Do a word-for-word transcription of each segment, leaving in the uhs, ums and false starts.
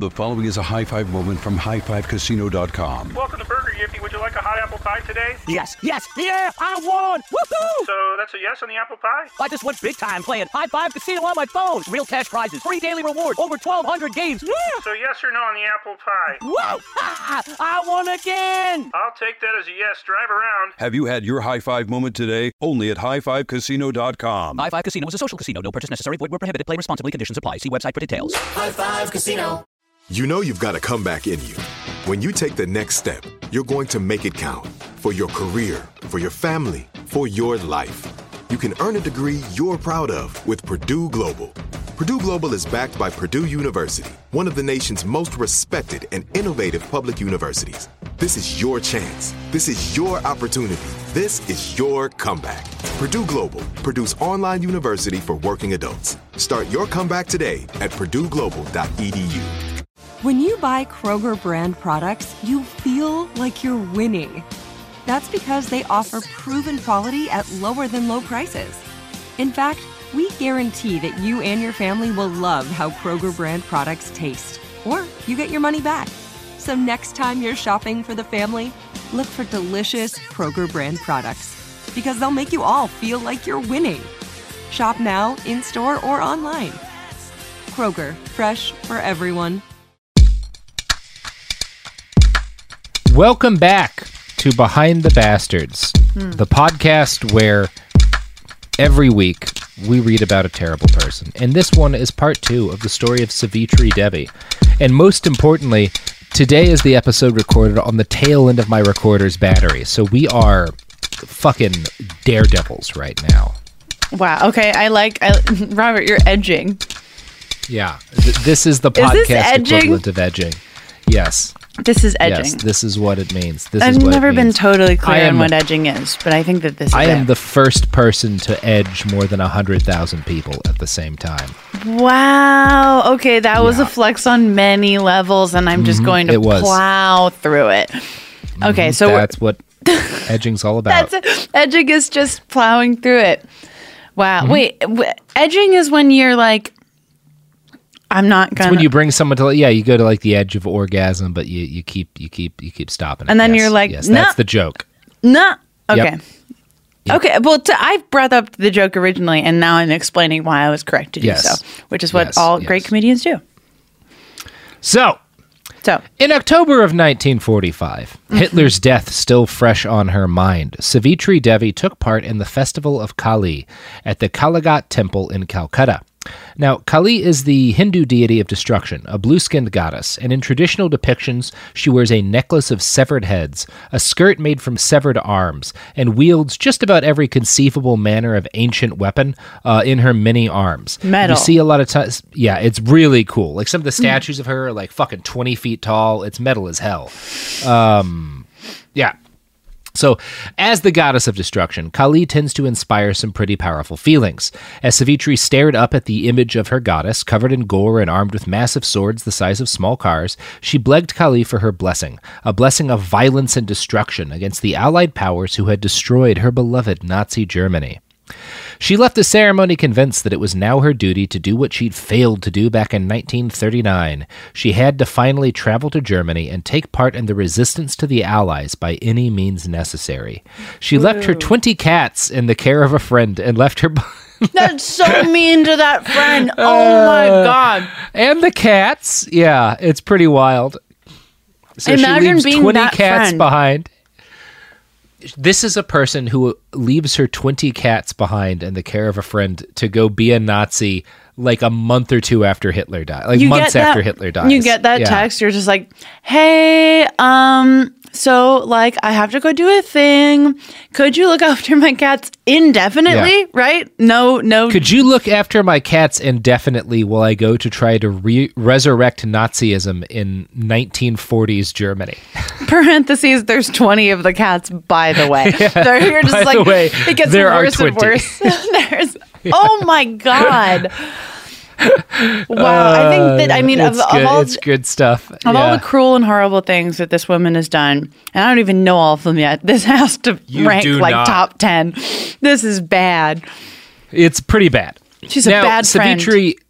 The following is a high five moment from high five casino dot com. Welcome to Burger Yippee. Would you like a hot apple pie today? Yes, yes, yeah, I won! Woohoo! So that's a yes on the apple pie? I just went big time playing High Five Casino on my phone. Real cash prizes, free daily rewards, over twelve hundred games. Yeah! So yes or no on the apple pie? Whoa! Ha! I won again! I'll take that as a yes. Drive around. Have you had your high five moment today? Only at high five casino dot com. High Five Casino is a social casino. No purchase necessary. Void where prohibited. Play responsibly. Conditions apply. See website for details. High Five Casino. You know you've got a comeback in you. When you take the next step, you're going to make it count. For your career, for your family, for your life. You can earn a degree you're proud of with Purdue Global. Purdue Global is backed by Purdue University, one of the nation's most respected and innovative public universities. This is your chance. This is your opportunity. This is your comeback. Purdue Global, Purdue's online university for working adults. Start your comeback today at purdue global dot e d u. When you buy Kroger brand products, you feel like you're winning. That's because they offer proven quality at lower than low prices. In fact, we guarantee that you and your family will love how Kroger brand products taste, or you get your money back. So next time you're shopping for the family, look for delicious Kroger brand products, because they'll make you all feel like you're winning. Shop now, in-store, or online. Kroger, fresh for everyone. Welcome back to Behind the Bastards, hmm. the podcast where every week we read about a terrible person. And this one is part two of the story of Savitri Devi. And most importantly, today is the episode recorded on the tail end of my recorder's battery. So we are fucking daredevils right now. Wow. Okay. I like, I, Robert, you're edging. Yeah. Th- this is the podcast is equivalent of edging. Yes. This is edging. Yes, this is what it means. This I've is what never it been means. totally clear am, on what edging is, but I think that this is I am it. the first person to edge more than one hundred thousand people at the same time. Wow. Okay, that yeah. was a flex on many levels, and I'm just mm-hmm, going to plow through it. Okay, mm-hmm, so that's what edging's all about. That's edging is just plowing through it. Wow. Mm-hmm. Wait, w- edging is when you're like, I'm not gonna. It's when you bring someone to, yeah, you go to like the edge of orgasm, but you, you keep you keep you keep stopping it. And then yes, you're like, yes, nah. that's the joke. No. Nah. Okay. Yep. Yep. Okay. Well, t- I brought up the joke originally, and now I'm explaining why I was correct to do yes. so, which is what yes, all yes. great comedians do. So, so in October of nineteen forty-five, mm-hmm. Hitler's death still fresh on her mind, Savitri Devi took part in the festival of Kali at the Kalighat Temple in Calcutta. Now, Kali is the Hindu deity of destruction, a blue-skinned goddess, and in traditional depictions, she wears a necklace of severed heads, a skirt made from severed arms, and wields just about every conceivable manner of ancient weapon uh, in her many arms. Metal. You see a lot of times, yeah, it's really cool. Like some of the statues mm. of her are like fucking twenty feet tall. It's metal as hell. Um, yeah. So, as the goddess of destruction, Kali tends to inspire some pretty powerful feelings. As Savitri stared up at the image of her goddess, covered in gore and armed with massive swords the size of small cars, she begged Kali for her blessing, a blessing of violence and destruction against the Allied powers who had destroyed her beloved Nazi Germany. She left the ceremony convinced that it was now her duty to do what she'd failed to do back in nineteen thirty-nine. She had to finally travel to Germany and take part in the resistance to the Allies by any means necessary. She Ooh. left her twenty cats in the care of a friend and left her... That's so mean to that friend. Oh my God. And the cats. Yeah, it's pretty wild. So Imagine she leaves being twenty that cats friend. behind. This is a person who leaves her twenty cats behind in the care of a friend to go be a Nazi like a month or two after Hitler died. Like you months that, after Hitler dies. You get that yeah. text, you're just like, hey, um, so like I have to go do a thing. Could you look after my cats indefinitely? Yeah. Right? No, no. Could you look after my cats indefinitely while I go to try to re- resurrect Nazism in nineteen forties Germany? Parentheses, there's twenty of the cats, by the way. Yeah, They're, you're just by like, the way, it gets there worse are and worse. there's, yeah. Oh my God. Wow, I think that, I mean, uh, of, it's of good. all It's good stuff. Of yeah. all the cruel and horrible things that this woman has done, and I don't even know all of them yet, this has to You rank do like not. top ten. This is bad. It's pretty bad. She's now, a bad friend. Savitri,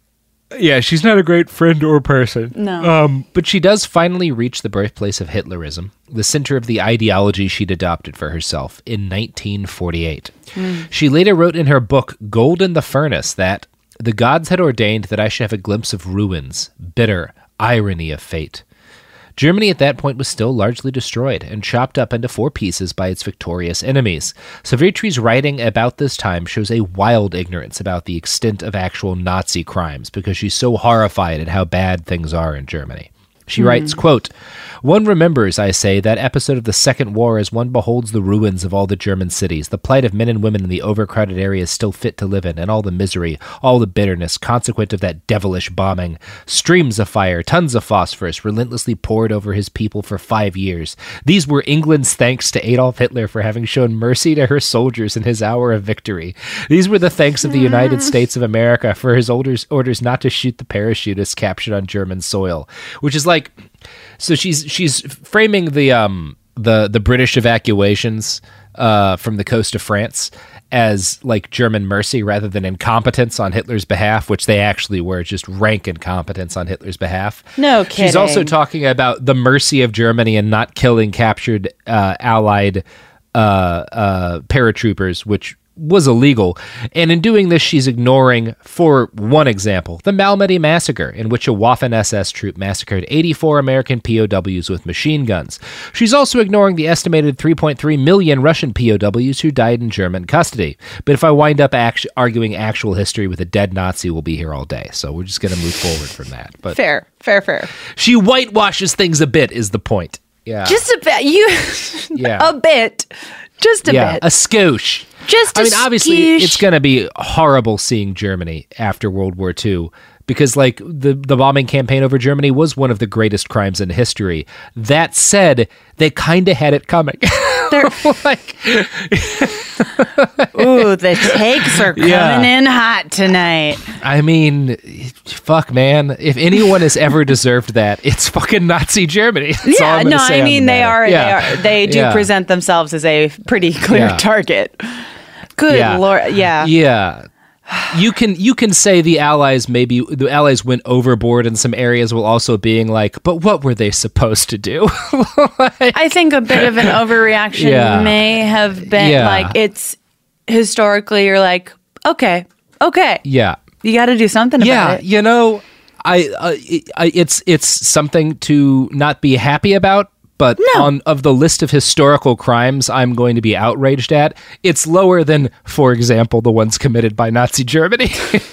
Yeah, she's not a great friend or person. No. Um, but she does finally reach the birthplace of Hitlerism, the center of the ideology she'd adopted for herself, in nineteen forty-eight. Mm. She later wrote in her book, Gold in the Furnace, that the gods had ordained that I should have a glimpse of ruins, bitter irony of fate. Germany at that point was still largely destroyed and chopped up into four pieces by its victorious enemies. Savitri's writing about this time shows a wild ignorance about the extent of actual Nazi crimes because she's so horrified at how bad things are in Germany. She mm. writes, quote, one remembers, I say, that episode of the Second War as one beholds the ruins of all the German cities, the plight of men and women in the overcrowded areas still fit to live in, and all the misery, all the bitterness consequent of that devilish bombing. Streams of fire, tons of phosphorus, relentlessly poured over his people for five years. These were England's thanks to Adolf Hitler for having shown mercy to her soldiers in his hour of victory. These were the thanks of the United States of America for his orders, orders not to shoot the parachutists captured on German soil, which is like... So she's she's framing the um the the British evacuations uh, from the coast of France as like German mercy rather than incompetence on Hitler's behalf, which they actually were, just rank incompetence on Hitler's behalf. No kidding. She's also talking about the mercy of Germany in not killing captured uh, Allied uh, uh, paratroopers, which was illegal. And in doing this, she's ignoring, for one example, the Malmedy massacre, in which a Waffen S S troop massacred eighty-four American P O Ws with machine guns. She's also ignoring the estimated three point three million Russian P O Ws who died in German custody. But if I wind up act- arguing actual history with a dead Nazi, we'll be here all day. So we're just going to move forward from that. But fair, fair, fair. She whitewashes things a bit, is the point. Yeah. Just a bit. You, yeah. a bit. Just a yeah, bit. a skosh. Just a I mean, obviously, skoosh. it's going to be horrible seeing Germany after World War Two because, like, the, the bombing campaign over Germany was one of the greatest crimes in history. That said, they kind of had it coming. They're like, ooh, the takes are coming Yeah. in hot tonight. I mean, fuck, man. If anyone has ever deserved that, it's fucking Nazi Germany. That's all Yeah, I'm gonna no, say I on mean the they matter. are, Yeah. they are, they do Yeah. present themselves as a pretty clear Yeah. target. Good Yeah. lord, yeah. Yeah. You can you can say the Allies maybe the Allies went overboard in some areas while also being like, but what were they supposed to do? Like, I think a bit of an overreaction Yeah. may have been Yeah. like it's historically you're like, okay, okay, yeah. you got to do something Yeah, about it. you know, I, uh, it, I it's it's something to not be happy about, but No. on of the list of historical crimes I'm going to be outraged at, it's lower than, for example, the ones committed by Nazi Germany.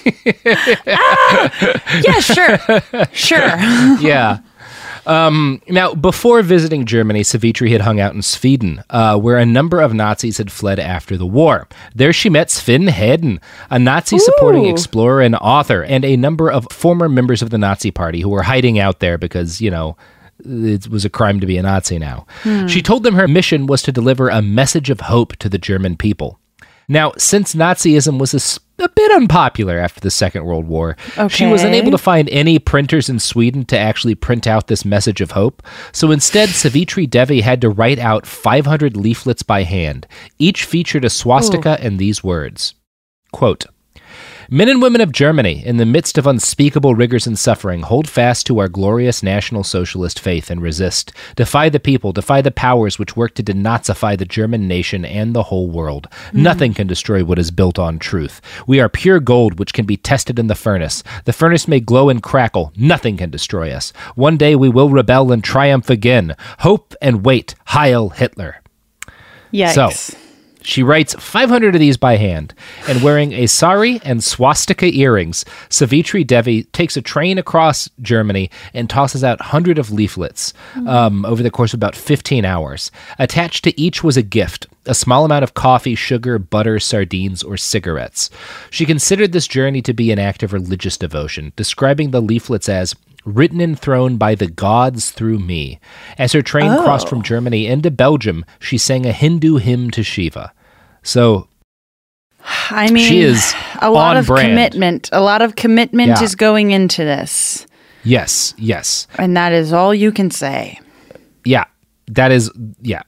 Yeah, sure, sure. Yeah. Um, now, before visiting Germany, Savitri had hung out in Sweden, uh, where a number of Nazis had fled after the war. There she met Sven Hedin, a Nazi-supporting Ooh. explorer and author, and a number of former members of the Nazi Party who were hiding out there because, you know, it was a crime to be a Nazi now. Hmm. She told them her mission was to deliver a message of hope to the German people. Now, since Nazism was a, s- a bit unpopular after the Second World War, she was Okay. unable to find any printers in Sweden to actually print out this message of hope. So instead, Savitri Devi had to write out five hundred leaflets by hand. Each featured a swastika and these words, quote, "Men and women of Germany, in the midst of unspeakable rigors and suffering, hold fast to our glorious National Socialist faith and resist. Defy the people, defy the powers which work to denazify the German nation and the whole world. Nothing can destroy what is built on truth. We are pure gold which can be tested in the furnace. The furnace may glow and crackle. Nothing can destroy us. One day we will rebel and triumph again. Hope and wait. Heil Hitler." Yikes. So, she writes five hundred of these by hand, and wearing a sari and swastika earrings, Savitri Devi takes a train across Germany and tosses out hundreds of leaflets um, over the course of about fifteen hours. Attached to each was a gift, a small amount of coffee, sugar, butter, sardines, or cigarettes. She considered this journey to be an act of religious devotion, describing the leaflets as written and thrown by the gods through me. As her train Oh. crossed from Germany into Belgium, she sang a Hindu hymn to Shiva. So I mean, she is a lot on of brand. commitment. A lot of commitment Yeah. is going into this, Yes, yes. and that is all you can say. Yeah, that is, yeah.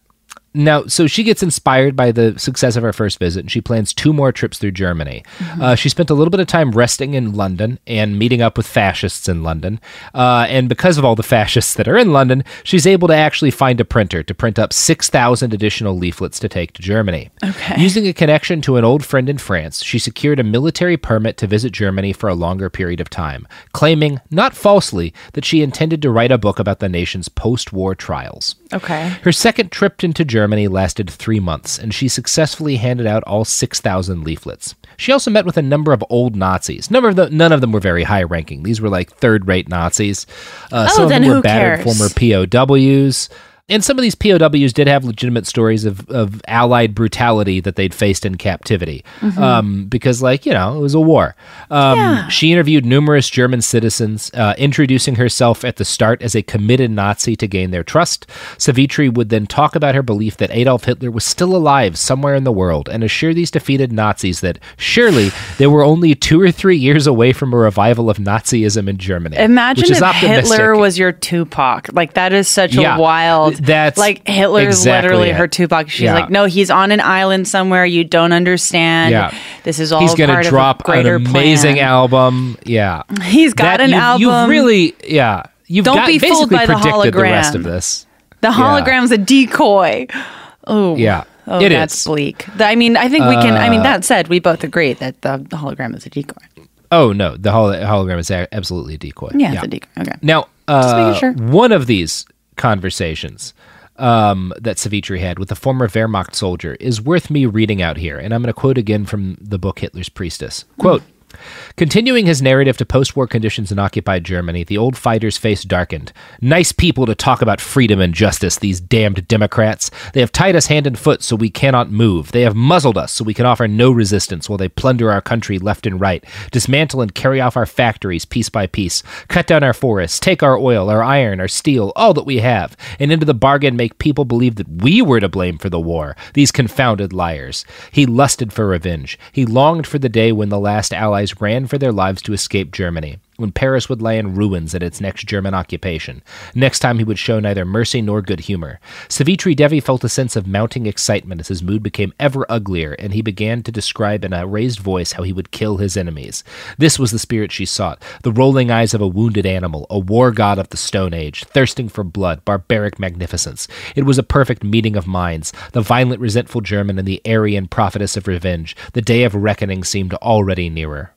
Now, so she gets inspired by the success of her first visit, and she plans two more trips through Germany. Mm-hmm. Uh, she spent a little bit of time resting in London and meeting up with fascists in London. Uh, and because of all the fascists that are in London, she's able to actually find a printer to print up six thousand additional leaflets to take to Germany. Okay. Using a connection to an old friend in France, she secured a military permit to visit Germany for a longer period of time, claiming, not falsely, that she intended to write a book about the nation's post-war trials. Okay. Her second trip into Germany lasted three months, and she successfully handed out all six thousand leaflets. She also met with a number of old Nazis. Number of the, none of them were very high-ranking. These were like third-rate Nazis. Uh, oh, some of then them were who battered cares? former P O Ws. And some of these P O Ws did have legitimate stories of, of Allied brutality that they'd faced in captivity. Mm-hmm. Um, because, like, you know, it was a war. Um, yeah. She interviewed numerous German citizens, uh, introducing herself at the start as a committed Nazi to gain their trust. Savitri would then talk about her belief that Adolf Hitler was still alive somewhere in the world and assure these defeated Nazis that surely they were only two or three years away from a revival of Nazism in Germany. Imagine which is if optimistic. Hitler was your Tupac. Like, that is such Yeah. a wild... That's like Hitler's exactly literally it. her Tupac. She's Yeah. like, no, he's on an island somewhere you don't understand. Yeah. This is all He's gonna part drop of a greater an amazing plan. album. Yeah. He's got That- an you've, album. You've really, yeah. You've Don't got, be fooled basically by the predicted the rest hologram. of this. The hologram's a decoy. Oh, Yeah. Oh, It that's is. bleak. Th- I mean, I think we can. I mean, that said, we both agree that the hologram is a decoy. Oh, no. The hol- hologram is a- absolutely a decoy. Yeah, it's a decoy. Okay. Now, uh, making sure. one of these conversations um, that Savitri had with a former Wehrmacht soldier is worth me reading out here, and I'm going to quote again from the book Hitler's Priestess. Quote, continuing his narrative to post-war conditions in occupied Germany, the old fighter's face darkened. Nice people to talk about freedom and justice, these damned Democrats. They have tied us hand and foot so we cannot move. They have muzzled us so we can offer no resistance while they plunder our country left and right, dismantle and carry off our factories piece by piece, cut down our forests, take our oil, our iron, our steel, all that we have, and into the bargain make people believe that we were to blame for the war, these confounded liars. He lusted for revenge. He longed for the day when the last Allies ran for their lives to escape Germany, when Paris would lie in ruins at its next German occupation. Next time he would show neither mercy nor good humor. Savitri Devi felt a sense of mounting excitement as his mood became ever uglier, and he began to describe in a raised voice how he would kill his enemies. This was the spirit she sought, the rolling eyes of a wounded animal, a war god of the Stone Age, thirsting for blood, barbaric magnificence. It was a perfect meeting of minds, the violent, resentful German and the Aryan prophetess of revenge. The day of reckoning seemed already nearer.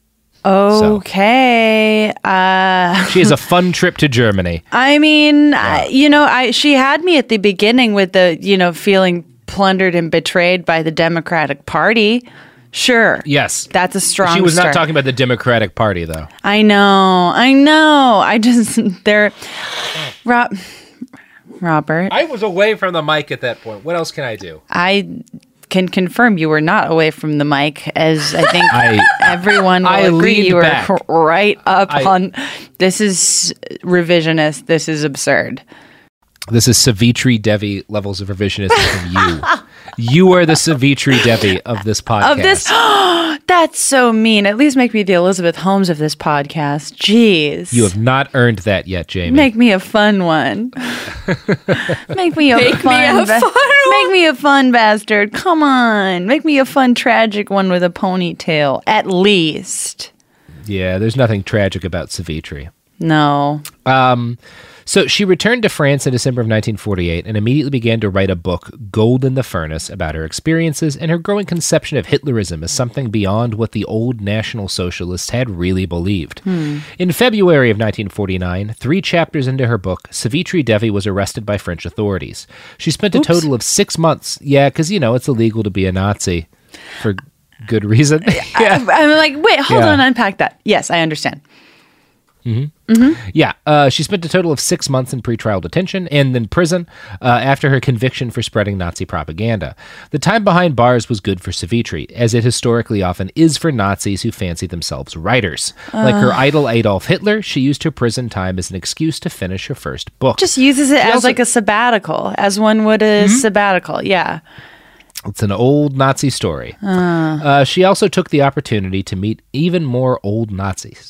Okay. Uh, She has a fun trip to Germany. I mean, I, you know, I she had me at the beginning with the, you know, feeling plundered and betrayed by the Democratic Party. Sure. Yes. That's a strong She was not start. talking about the Democratic Party, though. I know. I know. I just, they're, Rob, Robert, I was away from the mic at that point. What else can I do? I can confirm you were not away from the mic, as I think I- everyone will I agree. leaned You were back. right up I- on, this is revisionist. This is absurd. This is Savitri Devi levels of revisionism from you. You are the Savitri Devi of this podcast. Of this, that's so mean. At least make me the Elizabeth Holmes of this podcast. Jeez. You have not earned that yet, Jamie. Make me a fun one. Make me a Make me fun. a ba- fun Make me a fun bastard. Come on. Make me a fun tragic one with a ponytail. At least. Yeah, there's nothing tragic about Savitri. No. Um, so she returned to France in December of nineteen forty-eight and immediately began to write a book, Gold in the Furnace, about her experiences and her growing conception of Hitlerism as something beyond what the old National Socialists had really believed. Hmm. In February of nineteen forty-nine, three chapters into her book, Savitri Devi was arrested by French authorities. She spent a Oops. total of six months. Yeah, because, you know, it's illegal to be a Nazi for good reason. I, I'm like, wait, hold Yeah. on, unpack that. Yes, I understand. Yeah, uh, she spent a total of six months in pretrial detention and then prison uh, after her conviction for spreading Nazi propaganda. The time behind bars was good for Savitri, as it historically often is for Nazis who fancy themselves writers. Like her idol Adolf Hitler, she used her prison time as an excuse to finish her first book. Just uses it She as also- like a sabbatical, as one would a sabbatical. Yeah. It's an old Nazi story. Uh, she also took the opportunity to meet even more old Nazis.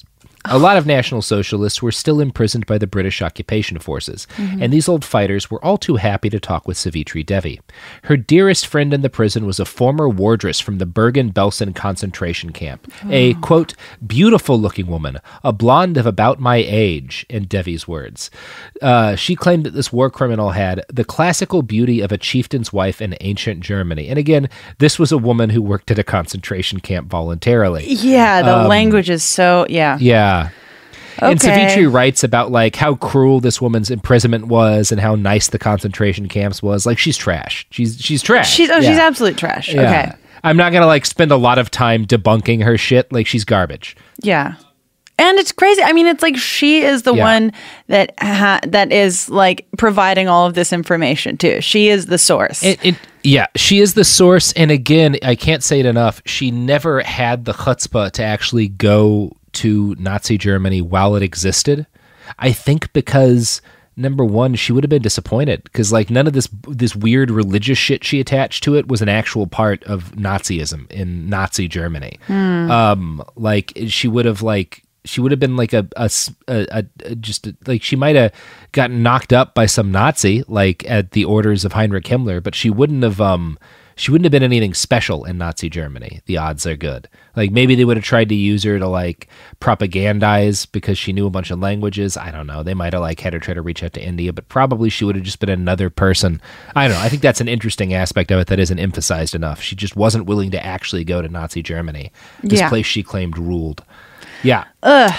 A lot of National Socialists were still imprisoned by the British occupation forces, Mm-hmm. and these old fighters were all too happy to talk with Savitri Devi. Her dearest friend in the prison was a former wardress from the Bergen-Belsen concentration camp, a, quote, beautiful-looking woman, a blonde of about my age, in Devi's words. Uh, she claimed that this war criminal had the classical beauty of a chieftain's wife in ancient Germany. And again, this was a woman who worked at a concentration camp voluntarily. Yeah, the language is so, yeah. Yeah. And Okay. Savitri writes about like how cruel this woman's imprisonment was and how nice the concentration camps was. Like she's trash. She's she's trash. She's, oh, Yeah. she's absolute trash. Yeah. Okay. I'm not gonna like spend a lot of time debunking her shit. Like she's garbage. Yeah. And it's crazy. I mean, it's like she is the Yeah. one that ha- that is like providing all of this information too. She is the source. It, it yeah, she is the source. And again, I can't say it enough. She never had the chutzpah to actually go to Nazi Germany while it existed. I think because number one, she would have been disappointed because like none of this this weird religious shit she attached to it was an actual part of Nazism in Nazi Germany. Um, like she would have like she would have been like a a, a, a just a, like she might have gotten knocked up by some Nazi like at the orders of Heinrich Himmler, but she wouldn't have um she wouldn't have been anything special in Nazi Germany. The odds are good. Like maybe they would have tried to use her to like propagandize because she knew a bunch of languages. I don't know. They might have like had her try to reach out to India, but probably she would have just been another person. I don't know. I think that's an interesting aspect of it that isn't emphasized enough. She just wasn't willing to actually go to Nazi Germany. This Yeah. place she claimed ruled. Yeah. Ugh.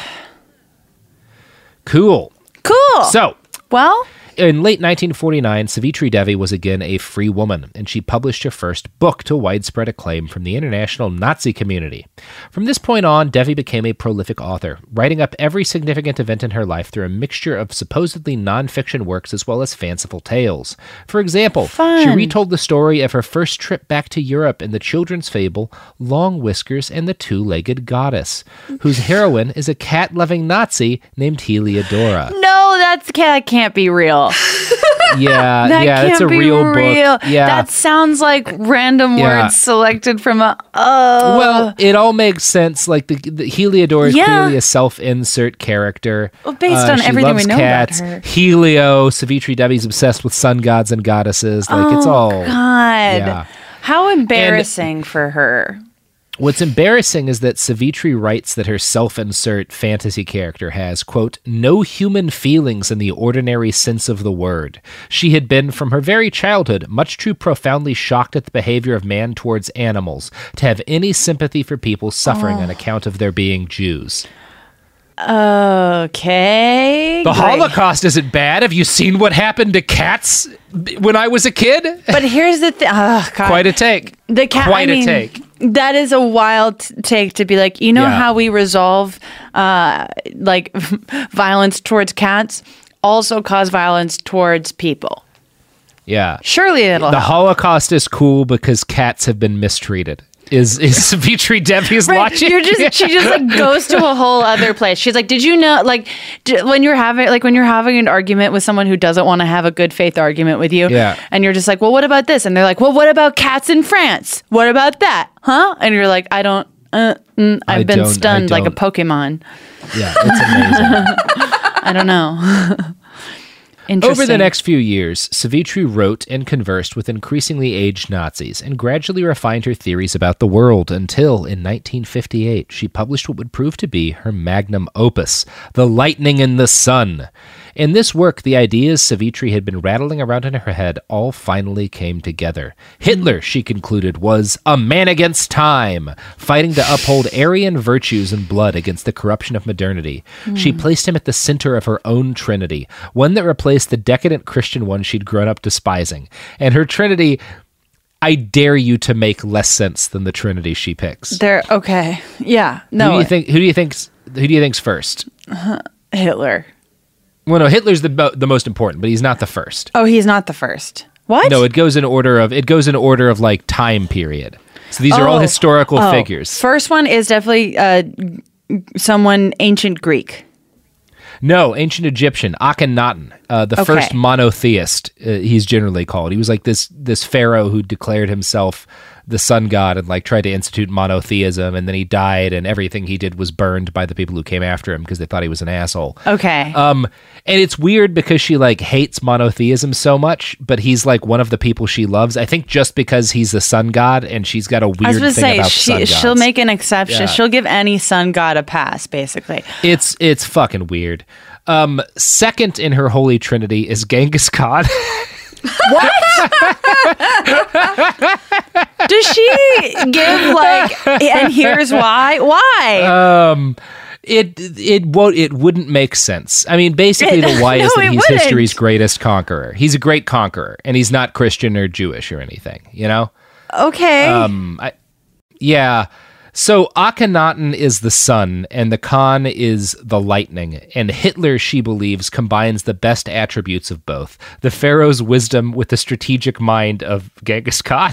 Cool. cool. So, well, in late nineteen forty-nine, Savitri Devi was again a free woman, and she published her first book to widespread acclaim from the international Nazi community. From this point on, Devi became a prolific author, writing up every significant event in her life through a mixture of supposedly non-fiction works as well as fanciful tales. For example, Fun. she retold the story of her first trip back to Europe in the children's fable Long Whiskers and the Two-Legged Goddess, whose heroine is a cat-loving Nazi named Heliodora. no, that's that can't be real. Yeah, That yeah, can't it's a be real, real. book. Yeah. That sounds like random Yeah. words selected from a. Oh. Well, it all makes sense. Like the, the Heliodora is Yeah. clearly a self-insert character. Well, based Uh, on she everything we loves know about cats. her. Helio, Savitri Devi's obsessed with sun gods and goddesses. Like it's all. Oh, God. Yeah. How embarrassing for her. What's embarrassing is that Savitri writes that her self-insert fantasy character has, quote, no human feelings in the ordinary sense of the word. She had been, from her very childhood, much too profoundly shocked at the behavior of man towards animals to have any sympathy for people suffering Oh. on account of their being Jews. Okay. The great. Holocaust isn't bad. Have you seen what happened to cats when I was a kid? But here's the thing. Oh, God. Quite a take. The cat. Quite I mean, a take. That is a wild t- take to be like, you know Yeah. how we resolve uh, like violence towards cats also cause violence towards people. Yeah. Surely it'll The help. Holocaust is cool because cats have been mistreated. Is is Savitri Devi's Right, logic? you're just she just like goes to a whole other place. She's like, did you know like d- when you're having like when you're having an argument with someone who doesn't want to have a good faith argument with you, Yeah. and you're just like, well, what about this? And they're like, well, what about cats in France? What about that? Huh? And you're like, I don't. Uh, mm, I've I been don't- I stunned like a don't. Pokemon. Yeah, it's amazing. I don't know. Interesting. Over the next few years, Savitri wrote and conversed with increasingly aged Nazis and gradually refined her theories about the world until, in nineteen fifty-eight, she published what would prove to be her magnum opus, The Lightning in the Sun. In this work, the ideas Savitri had been rattling around in her head all finally came together. Hitler, she concluded, was a man against time, fighting to uphold Aryan virtues and blood against the corruption of modernity. She placed him at the center of her own trinity, one that replaced the decadent Christian one she'd grown up despising. And her trinity, I dare you to make less sense than the trinity she picks. They're okay. Yeah. No. Who do you think? Who do you think's? Who do you think's first? Hitler. Well, no, Hitler's the mo- the most important, but he's not the first. Oh, he's not the first. What? No, it goes in order of it goes in order of like time period. So these are all Oh. historical Oh. figures. First one is definitely uh, someone ancient Greek. No, ancient Egyptian, Akhenaten, uh, the Okay. first monotheist. Uh, he's generally called. He was like this this pharaoh who declared himself the sun god and like tried to institute monotheism, and then he died, and everything he did was burned by the people who came after him because they thought he was an asshole. Okay. Um, and it's weird because she like hates monotheism so much, but he's like one of the people she loves. I think just because he's the sun god, and she's got a weird I was thing going to say, about she, sun gods. she'll make an exception. Yeah. She'll give any sun god a pass, basically. It's it's fucking weird. Um, second in her holy trinity is Genghis Khan. What? Does she give like, and here's why? Why? Um, it it won't it wouldn't make sense. I mean, basically, the why No, is that it he's wouldn't. history's greatest conqueror. He's a great conqueror, and he's not Christian or Jewish or anything. You know? Okay. Um, I, yeah. So Akhenaten is the sun, and the Khan is the lightning, and Hitler, she believes, combines the best attributes of both: the pharaoh's wisdom with the strategic mind of Genghis Khan.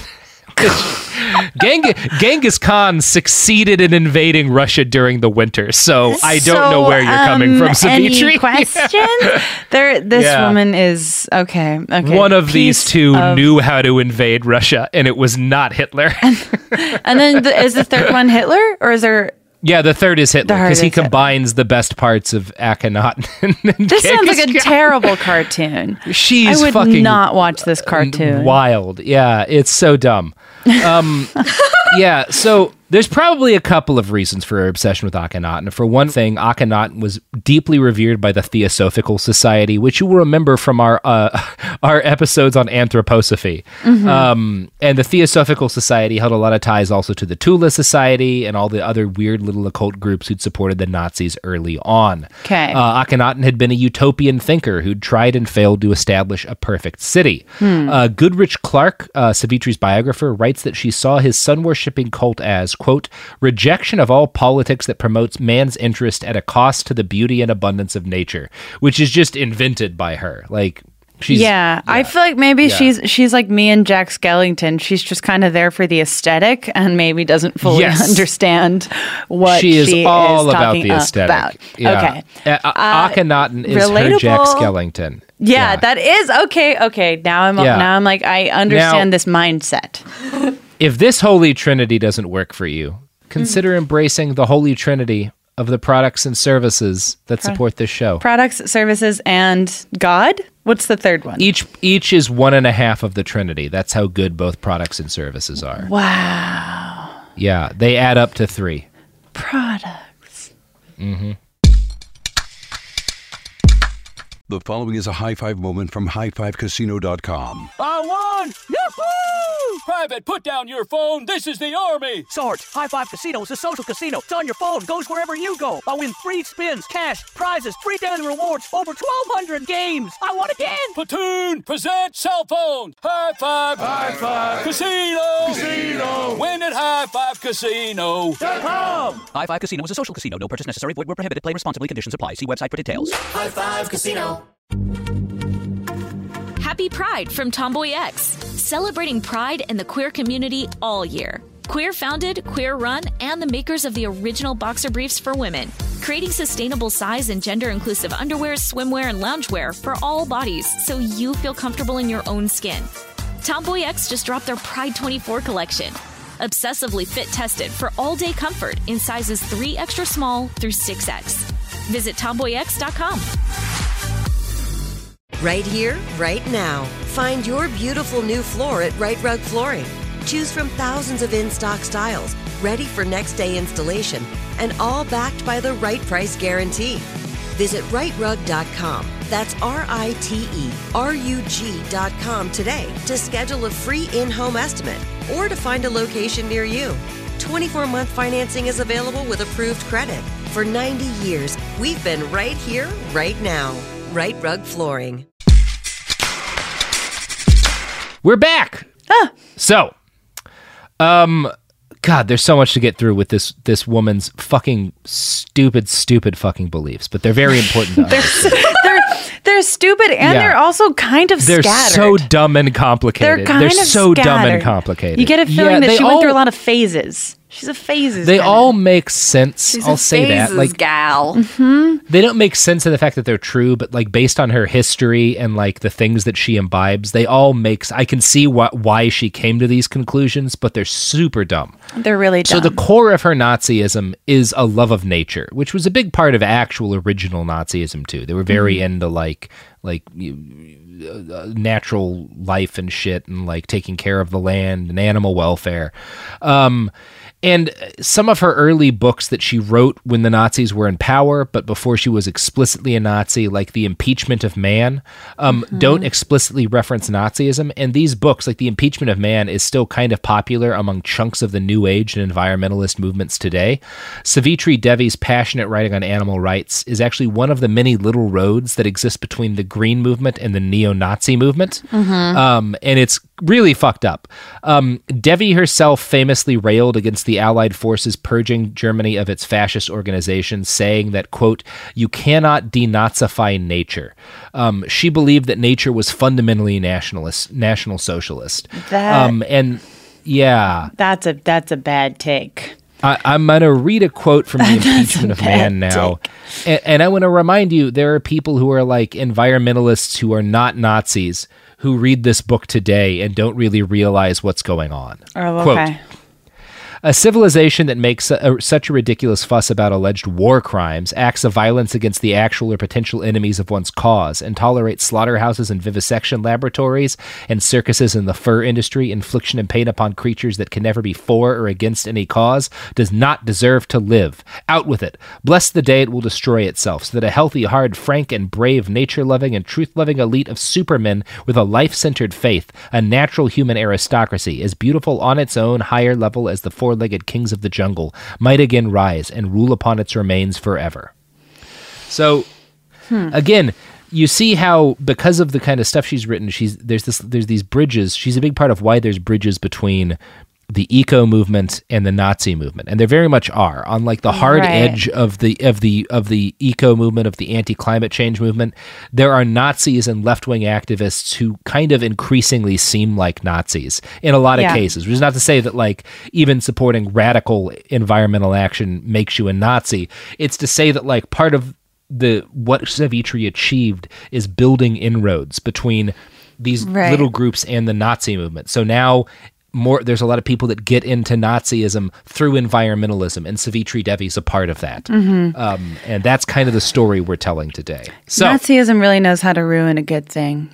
Geng- Genghis Khan succeeded in invading Russia during the winter, so I don't So, know where you're coming um, from, Savitri. Any questions? There, this Yeah. woman is okay. Okay. One of these Piece two of- knew how to invade Russia, and it was not Hitler. And then the, is the third one Hitler, or is there? Yeah, the third is Hitler, third because he is Hitler. combines the best parts of Akhenaten. and This sounds like a Genghis Khan. terrible cartoon. She's I would fucking not watch this cartoon. wild. Yeah, it's so dumb. Um, yeah, so there's probably a couple of reasons for her obsession with Akhenaten. For one thing, Akhenaten was deeply revered by the Theosophical Society, which you will remember from our uh, our episodes on anthroposophy. Mm-hmm. Um, and the Theosophical Society held a lot of ties also to the Tula Society and all the other weird little occult groups who'd supported the Nazis early on. Okay. Uh, Akhenaten had been a utopian thinker who'd tried and failed to establish a perfect city. Hmm. Uh, Goodrich Clark, uh, Savitri's biographer, writes that she saw his sun-worshipping cult as, quote, rejection of all politics that promotes man's interest at a cost to the beauty and abundance of nature, which is just invented by her. Like, she's... Yeah, I feel like maybe Yeah. she's she's like me and Jack Skellington. She's just kind of there for the aesthetic and maybe doesn't fully Yes. understand what She is she all is about talking the aesthetic. about. Yeah. Okay. Uh, Uh, Akhenaten is her Jack relatable. Skellington. Yeah, that is okay. Okay, now I'm Yeah. now I'm like I understand Now- this mindset. If this Holy Trinity doesn't work for you, consider embracing the Holy Trinity of the products and services that support this show. Products, services, and God. What's the third one? Each each is one and a half of the Trinity. That's how good both products and services are. Wow. Yeah, they add up to three. Products. The following is a high five moment from high five casino dot com. I won! Yahoo! Private, put down your phone. This is the Army. Sarge, High Five Casino is a social casino. It's on your phone, goes wherever you go. I win free spins, cash, prizes, free daily rewards, over twelve hundred games. I won again! Platoon, present cell phone. High Five. High Five. Casino. Casino. Win at High Five Casino. High Five Casino is a social casino. No purchase necessary. Void where prohibited. Play responsibly. Conditions apply. See website for details. Happy Pride from Tomboy X, celebrating pride and the queer community all year. Queer founded, queer run, and the makers of the original boxer briefs for women, creating sustainable size and gender inclusive underwear, swimwear, and loungewear for all bodies so you feel comfortable in your own skin. Tomboy X just dropped their Pride twenty-four collection. Obsessively fit tested for all day comfort in sizes three extra small through six X. Visit tomboy x dot com. Right here, right now. Find your beautiful new floor at Right Rug Flooring. Choose from thousands of in-stock styles, ready for next day installation, and all backed by the right price guarantee. Visit right rug dot com. That's R I T E R U G dot com today to schedule a free in-home estimate or to find a location near you. twenty-four month financing is available with approved credit. For ninety years, we've been right here, right now. Right Rug Flooring. We're back. So, um, God, there's so much to get through with this this woman's fucking stupid, stupid fucking beliefs, but they're very important to us. they're they're stupid and Yeah. they're also kind of They're scattered. so dumb and complicated. They're kind of so dumb and scattered. complicated. You get a feeling Yeah, that they she went all- through a lot of phases. She's a phases. They kinda. all make sense. She's I'll a say that. phases Like gal. Mm-hmm. they don't make sense in the fact that they're true, but like based on her history and like the things that she imbibes, they all make. I can see what why she came to these conclusions, but they're super dumb. They're really dumb. So the core of her Nazism is a love of nature, which was a big part of actual original Nazism too. They were very Mm-hmm. into like like you, uh, natural life and shit, and like taking care of the land and animal welfare. Um, And some of her early books that she wrote when the Nazis were in power, but before she was explicitly a Nazi, like The Impeachment of Man, um, Mm-hmm. don't explicitly reference Nazism. And these books, like The Impeachment of Man, is still kind of popular among chunks of the New Age and environmentalist movements today. Savitri Devi's passionate writing on animal rights is actually one of the many little roads that exist between the Green Movement and the neo-Nazi movement. Mm-hmm. Um, and it's really fucked up. Um, Devi herself famously railed against the Allied forces purging Germany of its fascist organizations, saying that, quote, you cannot denazify nature. Um, she believed that nature was fundamentally nationalist, national socialist. That- um, and yeah. That's a that's a bad take. I, I'm going to read a quote from The That's Impeachment a of Man bad now. And, and I want to remind you, there are people who are like environmentalists who are not Nazis who read this book today and don't really realize what's going on. Oh, Quote, okay. a civilization that makes a, such a ridiculous fuss about alleged war crimes, acts of violence against the actual or potential enemies of one's cause, and tolerates slaughterhouses and vivisection laboratories and circuses in the fur industry, infliction and pain upon creatures that can never be for or against any cause, does not deserve to live. Out with it. Bless the day it will destroy itself, so that a healthy, hard, frank, and brave, nature-loving and truth-loving elite of supermen with a life-centered faith, a natural human aristocracy, as beautiful on its own higher level as the four four-legged kings of the jungle, might again rise and rule upon its remains forever. So, hmm. again, you see how because of the kind of stuff she's written, she's there's this there's these bridges. She's a big part of why there's bridges between the eco movement and the Nazi movement, and there very much are on like the hard right. edge of the of the of the eco movement, of the anti-climate change movement. There are Nazis and left-wing activists who kind of increasingly seem like Nazis in a lot of yeah. cases, which is not to say that like even supporting radical environmental action makes you a Nazi. It's to say that like part of the what Savitri achieved is building inroads between these right. little groups and the Nazi movement. So now more there's a lot of people that get into Nazism through environmentalism, and Savitri Devi's a part of that. Mm-hmm. Um, and that's kind of the story we're telling today. So Nazism really knows how to ruin a good thing.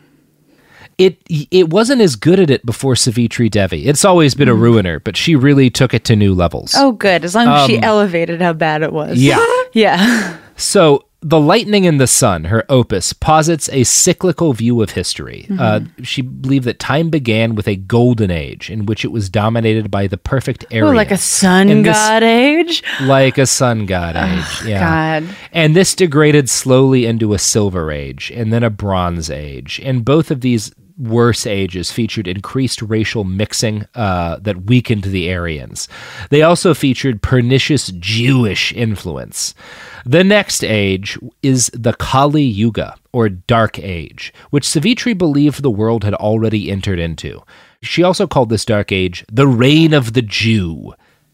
It it wasn't as good at it before Savitri Devi. It's always been a ruiner, but she really took it to new levels. Oh, good. As long as Um, she elevated how bad it was. Yeah. yeah. So, The Lightning in the Sun, her opus, posits a cyclical view of history. Mm-hmm. Uh, she believed that time began with a golden age in which it was dominated by the perfect area. Oh, like a sun And this- god age? Like a sun god age, Oh, yeah. God. And this degraded slowly into a silver age and then a bronze age. And both of these worse ages featured increased racial mixing uh, that weakened the Aryans. They also featured pernicious Jewish influence. The next age is the Kali Yuga, or Dark Age, which Savitri believed the world had already entered into. She also called this Dark Age the Reign of the Jew.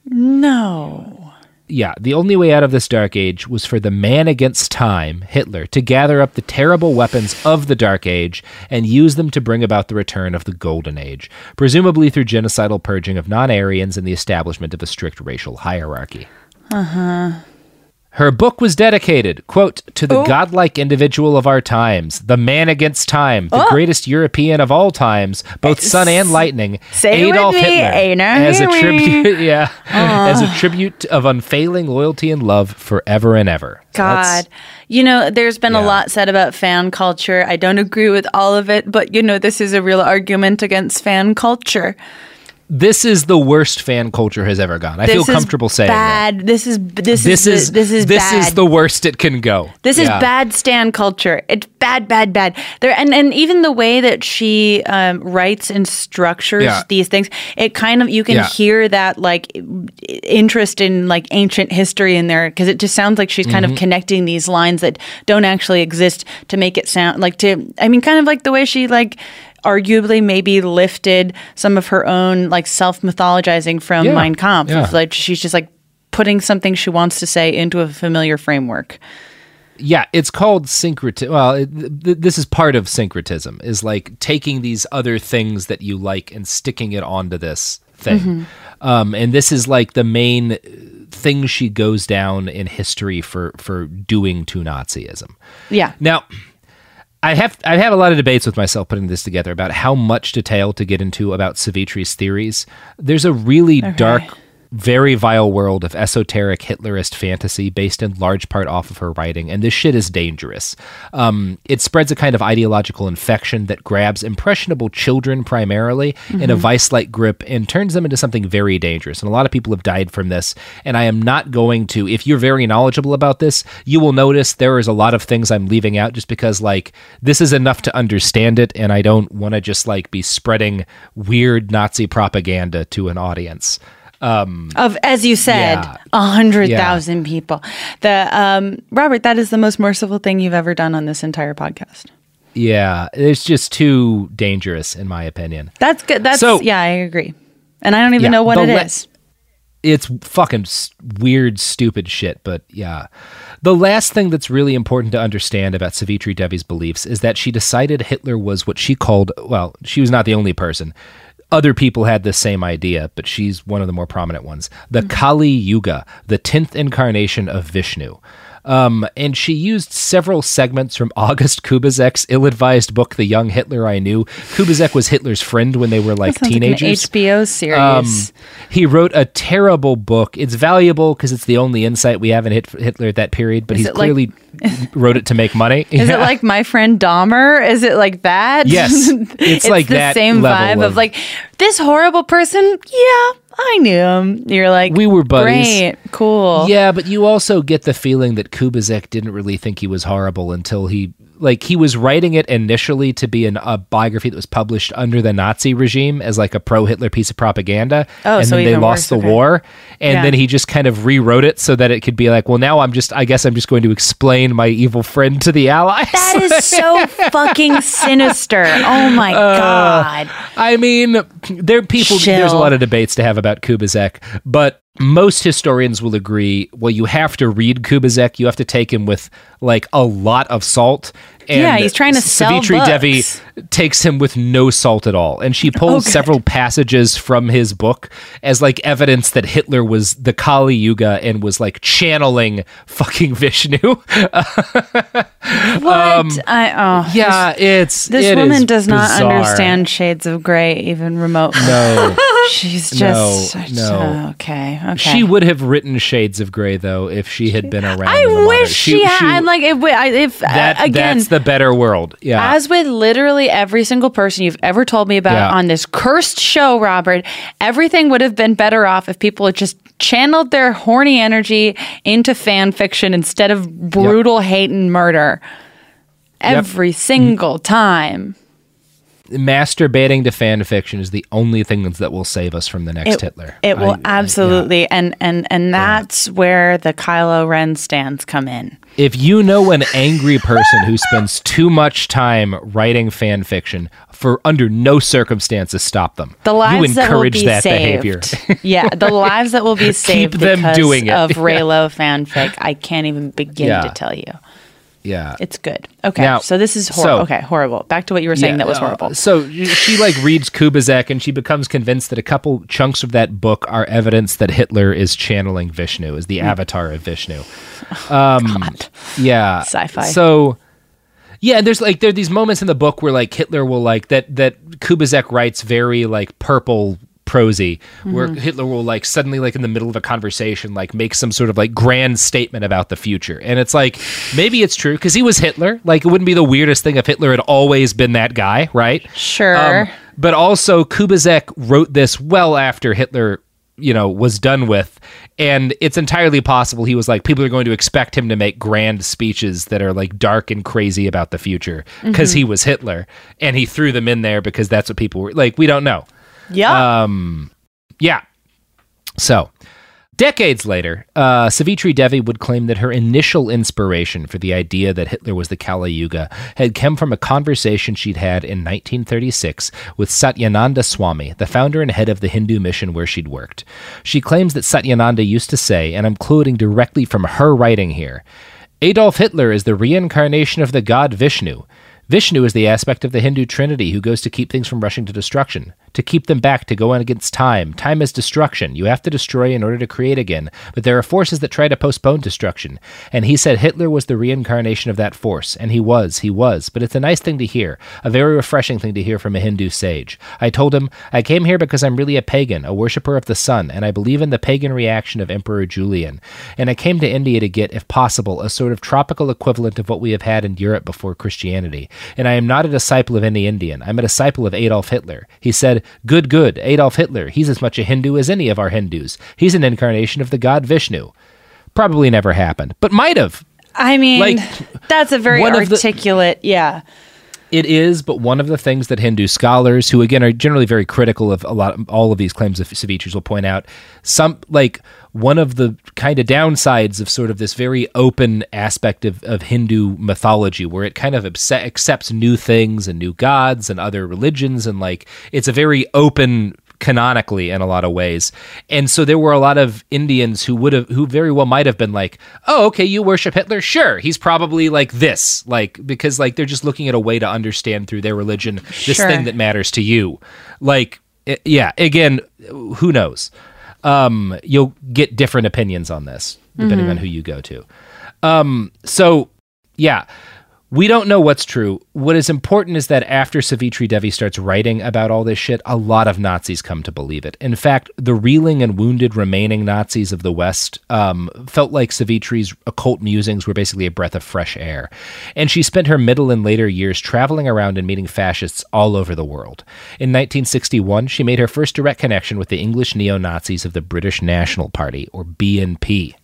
No. Yeah, the only way out of this Dark Age was for the man against time, Hitler, to gather up the terrible weapons of the Dark Age and use them to bring about the return of the Golden Age, presumably through genocidal purging of non-Aryans and the establishment of a strict racial hierarchy. Uh-huh. Her book was dedicated, quote, to the Oh. godlike individual of our times, the man against time, the Oh. greatest European of all times, both sun and lightning, Say it with Adolf me, Hitler, Einar as a Harry. tribute, yeah, as a tribute of unfailing loyalty and love forever and ever. So that's- God. You know, there's been a Yeah. lot said about fan culture. I don't agree with all of it, but you know, this is a real argument against fan culture. This is the worst fan culture has ever gone. I This feel is comfortable saying that. bad. This is this, This is is the- this is this bad. is the worst it can go. This is Yeah. bad stan culture. It's bad, bad, bad. There and, and even the way that she um, writes and structures Yeah. these things, it kind of you can Yeah. hear that like interest in like ancient history in there because it just sounds like she's kind Mhm. of connecting these lines that don't actually exist to make it sound like to. I mean, kind of like the way she like arguably maybe lifted some of her own like self-mythologizing from Yeah, Mein Kampf. yeah. Of, like she's just like putting something she wants to say into a familiar framework. Yeah, it's called syncretism. Well, it, th- this is part of syncretism, is like taking these other things that you like and sticking it onto this thing. Mm-hmm. Um, and this is like the main thing she goes down in history for, for doing to Nazism. Yeah. Now, I have I have a lot of debates with myself putting this together about how much detail to get into about Savitri's theories. There's a really Okay. dark, very vile world of esoteric Hitlerist fantasy based in large part off of her writing, and this shit is dangerous. Um, it spreads a kind of ideological infection that grabs impressionable children primarily in a vice-like grip and turns them into something very dangerous. And a lot of people have died from this, and I am not going to, if you're very knowledgeable about this, you will notice there is a lot of things I'm leaving out just because, like, this is enough to understand it, and I don't want to just, like, be spreading weird Nazi propaganda to an audience. Um, Of, as you said, Yeah. a hundred thousand people. The um, Robert, that is the most merciful thing you've ever done on this entire podcast. yeah, it's just too dangerous, in my opinion. That's good. That's So- yeah, I agree. And I don't even Yeah, know what the it le- is. It's fucking s- weird, stupid shit, but yeah. The last thing that's really important to understand about Savitri Devi's beliefs is that she decided Hitler was what she called, well, she was not the only person. Other people had this same idea, but she's one of the more prominent ones. The Mm-hmm. Kali Yuga, the tenth incarnation of Vishnu. Um, and she used several segments from August Kubizek's ill-advised book, The Young Hitler I Knew. Kubizek was Hitler's friend when they were like Sounds like an teenagers. H B O series. Um, he wrote a terrible book. It's valuable because it's the only insight we have in Hit- Hitler at that period, but Is he's it like- clearly wrote it to make money. Is Yeah. it like My Friend Dahmer? Is it like that? Yes. It's like the that same level vibe of, of- like, this horrible person, yeah, I knew him. You're like, We were buddies. Great, cool. Yeah, but you also get the feeling that Kubizek didn't really think he was horrible until he, like, he was writing it initially to be an, a biography that was published under the Nazi regime as like a pro-Hitler piece of propaganda. Oh, and so then they even lost worse, the okay. war. And Yeah. then he just kind of rewrote it so that it could be like, well, now I'm just, I guess I'm just going to explain my evil friend to the Allies. That is so fucking sinister. Oh my Uh, God. I mean, there are people. Chill. There's a lot of debates to have about Kubizek, but most historians will agree. Well, you have to read Kubizek. You have to take him with like a lot of salt. And Yeah, he's trying to sell Savitri Devi books. takes him with no salt at all, and she pulls good. several passages from his book as like evidence that Hitler was the Kali Yuga and was like channeling fucking Vishnu. What? I, oh, yeah, it's This it woman is does not bizarre. understand Shades of Grey even remotely. No. She's just No, such no. a- okay. Okay. She would have written Shades of Grey though if she had been around. I in the modern- wish she, had. I'm like, if, I- if that, uh, again, that's the better world. Yeah. as with literally every single person you've ever told me about Yeah. on this cursed show, Robert, everything would have been better off if people had just channeled their horny energy into fan fiction instead of brutal hate and murder. Every single time. Masturbating to fan fiction is the only thing that will save us from the next It, Hitler. it will I- I- absolutely, and and and that's where the Kylo Ren stands come in. If you know an angry person who spends too much time writing fan fiction, for under no circumstances stop them. The lives you that will encourage be that saved. behavior. Yeah, the lives that will be saved them because doing it. of Yeah. Raylo fanfic. I can't even begin Yeah. to tell you. Yeah. It's good. Okay, Now- so this is so- horrible. Okay, horrible. Back to what you were saying Yeah, that was uh, horrible. So she like reads Kubizek and she becomes convinced that a couple chunks of that book are evidence that Hitler is channeling Vishnu, is the avatar of Vishnu. Um, God. Yeah. Sci-fi. So yeah, there's like there are these moments in the book where like Hitler will like that that Kubizek writes very like purple prosy where Mm-hmm. Hitler will like suddenly like in the middle of a conversation like make some sort of like grand statement about the future, and it's like maybe it's true because he was Hitler. Like it wouldn't be the weirdest thing if Hitler had always been that guy, right? Sure. Um, but also Kubizek wrote this well after Hitler, you know, was done with, and it's entirely possible he was like, people are going to expect him to make grand speeches that are like dark and crazy about the future because Mm-hmm. he was Hitler, and he threw them in there because that's what people were like. We don't know. yeah. Um, yeah. So Decades later, uh, Savitri Devi would claim that her initial inspiration for the idea that Hitler was the Kali Yuga had come from a conversation she'd had in nineteen thirty-six with Satyananda Swami, the founder and head of the Hindu mission where she'd worked. She claims that Satyananda used to say, and I'm quoting directly from her writing here, Adolf Hitler is the reincarnation of the god Vishnu. Vishnu is the aspect of the Hindu trinity who goes to keep things from rushing to destruction, to keep them back, to go on against time. Time is destruction. You have to destroy in order to create again, but there are forces that try to postpone destruction. And he said Hitler was the reincarnation of that force, and he was, he was. But it's a nice thing to hear, a very refreshing thing to hear from a Hindu sage. I told him, I came here because I'm really a pagan, a worshipper of the sun, and I believe in the pagan reaction of Emperor Julian. And I came to India to get, if possible, a sort of tropical equivalent of what we have had in Europe before Christianity. And I am not a disciple of any Indian. I'm a disciple of Adolf Hitler. He said, good, good, Adolf Hitler. He's as much a Hindu as any of our Hindus. He's an incarnation of the god Vishnu. Probably never happened, but might have. I mean, like, that's a very articulate, the, yeah. It is, but one of the things that Hindu scholars, who again are generally very critical of a lot, all of these claims of Savitri's, will point out, some like one of the kind of downsides of sort of this very open aspect of, of Hindu mythology, where it kind of accept, accepts new things and new gods and other religions, and like it's a very open canonically in a lot of ways. And so there were a lot of Indians who would have, who very well might have been like, oh, okay, you worship Hitler? Sure. He's probably like this, like, because like they're just looking at a way to understand through their religion this Sure. thing that matters to you. Like, it, yeah, again, who knows? Um, you'll get different opinions on this depending Mm-hmm. on who you go to. Um, so yeah, we don't know what's true. What is important is that after Savitri Devi starts writing about all this shit, a lot of Nazis come to believe it. In fact, the reeling and wounded remaining Nazis of the West um, felt like Savitri's occult musings were basically a breath of fresh air. And she spent her middle and later years traveling around and meeting fascists all over the world. In nineteen sixty-one, she made her first direct connection with the English neo-Nazis of the British National Party, or B N P.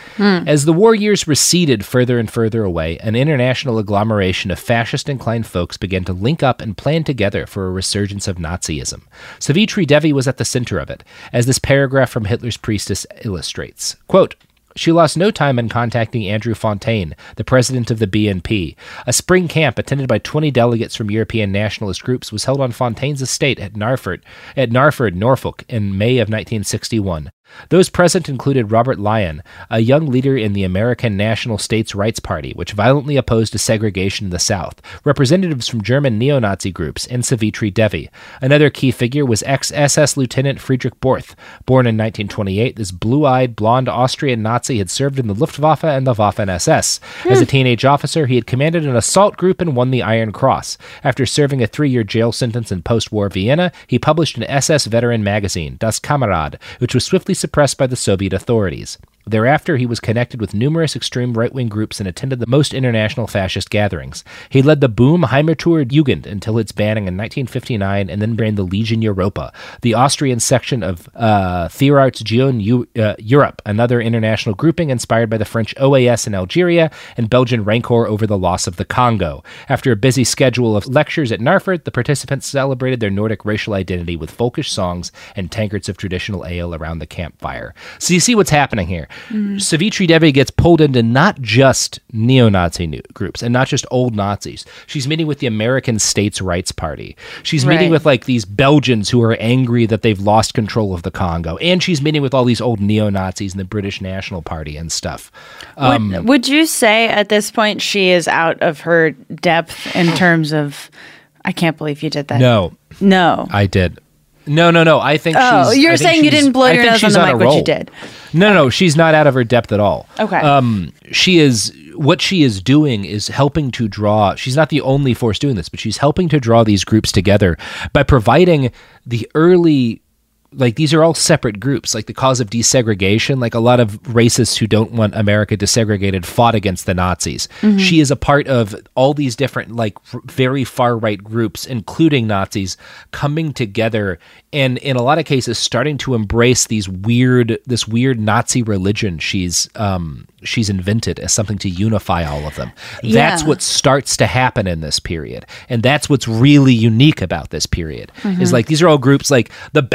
As the war years receded further and further away, an international agglomeration of fascist-inclined folks began to link up and plan together for a resurgence of Nazism. Savitri Devi was at the center of it, as this paragraph from Hitler's Priestess illustrates. Quote, she lost no time in contacting Andrew Fontaine, the president of the B N P. A spring camp attended by twenty delegates from European nationalist groups was held on Fontaine's estate at Narford, at Narford, Norfolk, in May of nineteen sixty-one. Those present included Robert Lyon, a young leader in the American National States Rights Party, which violently opposed desegregation in the South, representatives from German neo-Nazi groups, and Savitri Devi. Another key figure was ex-S S Lieutenant Friedrich Borth. Born in nineteen twenty-eight, this blue-eyed, blonde Austrian Nazi had served in the Luftwaffe and the Waffen S S. As a teenage officer, he had commanded an assault group and won the Iron Cross. After serving a three-year jail sentence in post-war Vienna, he published an S S veteran magazine, Das Kamerad, which was swiftly suppressed by the Soviet authorities. Thereafter, he was connected with numerous extreme right-wing groups and attended the most international fascist gatherings. He led the Boom Heimatur Jugend until its banning in nineteen fifty-nine, and then ran the Legion Europa, the Austrian section of uh, Vierarts-Gion U- uh, Europe, another international grouping inspired by the French O A S in Algeria and Belgian Rancor over the loss of the Congo. After a busy schedule of lectures at Narford, the participants celebrated their Nordic racial identity with folkish songs and tankards of traditional ale around the campfire. So you see what's happening here. Mm. Savitri Devi gets pulled into not just neo-Nazi new groups and not just old Nazis. She's meeting with the American States Rights Party. She's Right. meeting with like these Belgians who are angry that they've lost control of the Congo. And she's meeting with all these old neo-Nazis in the British National Party and stuff. Um, would, would you say at this point she is out of her depth in terms of, I can't believe you did that. no, No. I did. No, no, no. I think Oh, she's... you're I think saying you she's- didn't blow I your think nose on she's the on mic, a but you roll. did. No, no, she's not out of her depth at all. Okay. Um, she is... What she is doing is helping to draw... She's not the only force doing this, but she's helping to draw these groups together by providing the early... Like, these are all separate groups. Like, the cause of desegregation, like, a lot of racists who don't want America desegregated fought against the Nazis. Mm-hmm. She is a part of all these different, like, r- very far-right groups, including Nazis, coming together and, in a lot of cases, starting to embrace these weird, this weird Nazi religion she's um, she's invented as something to unify all of them. That's Yeah. what starts to happen in this period. And that's what's really unique about this period, Mm-hmm. is, like, these are all groups, like, the Belgian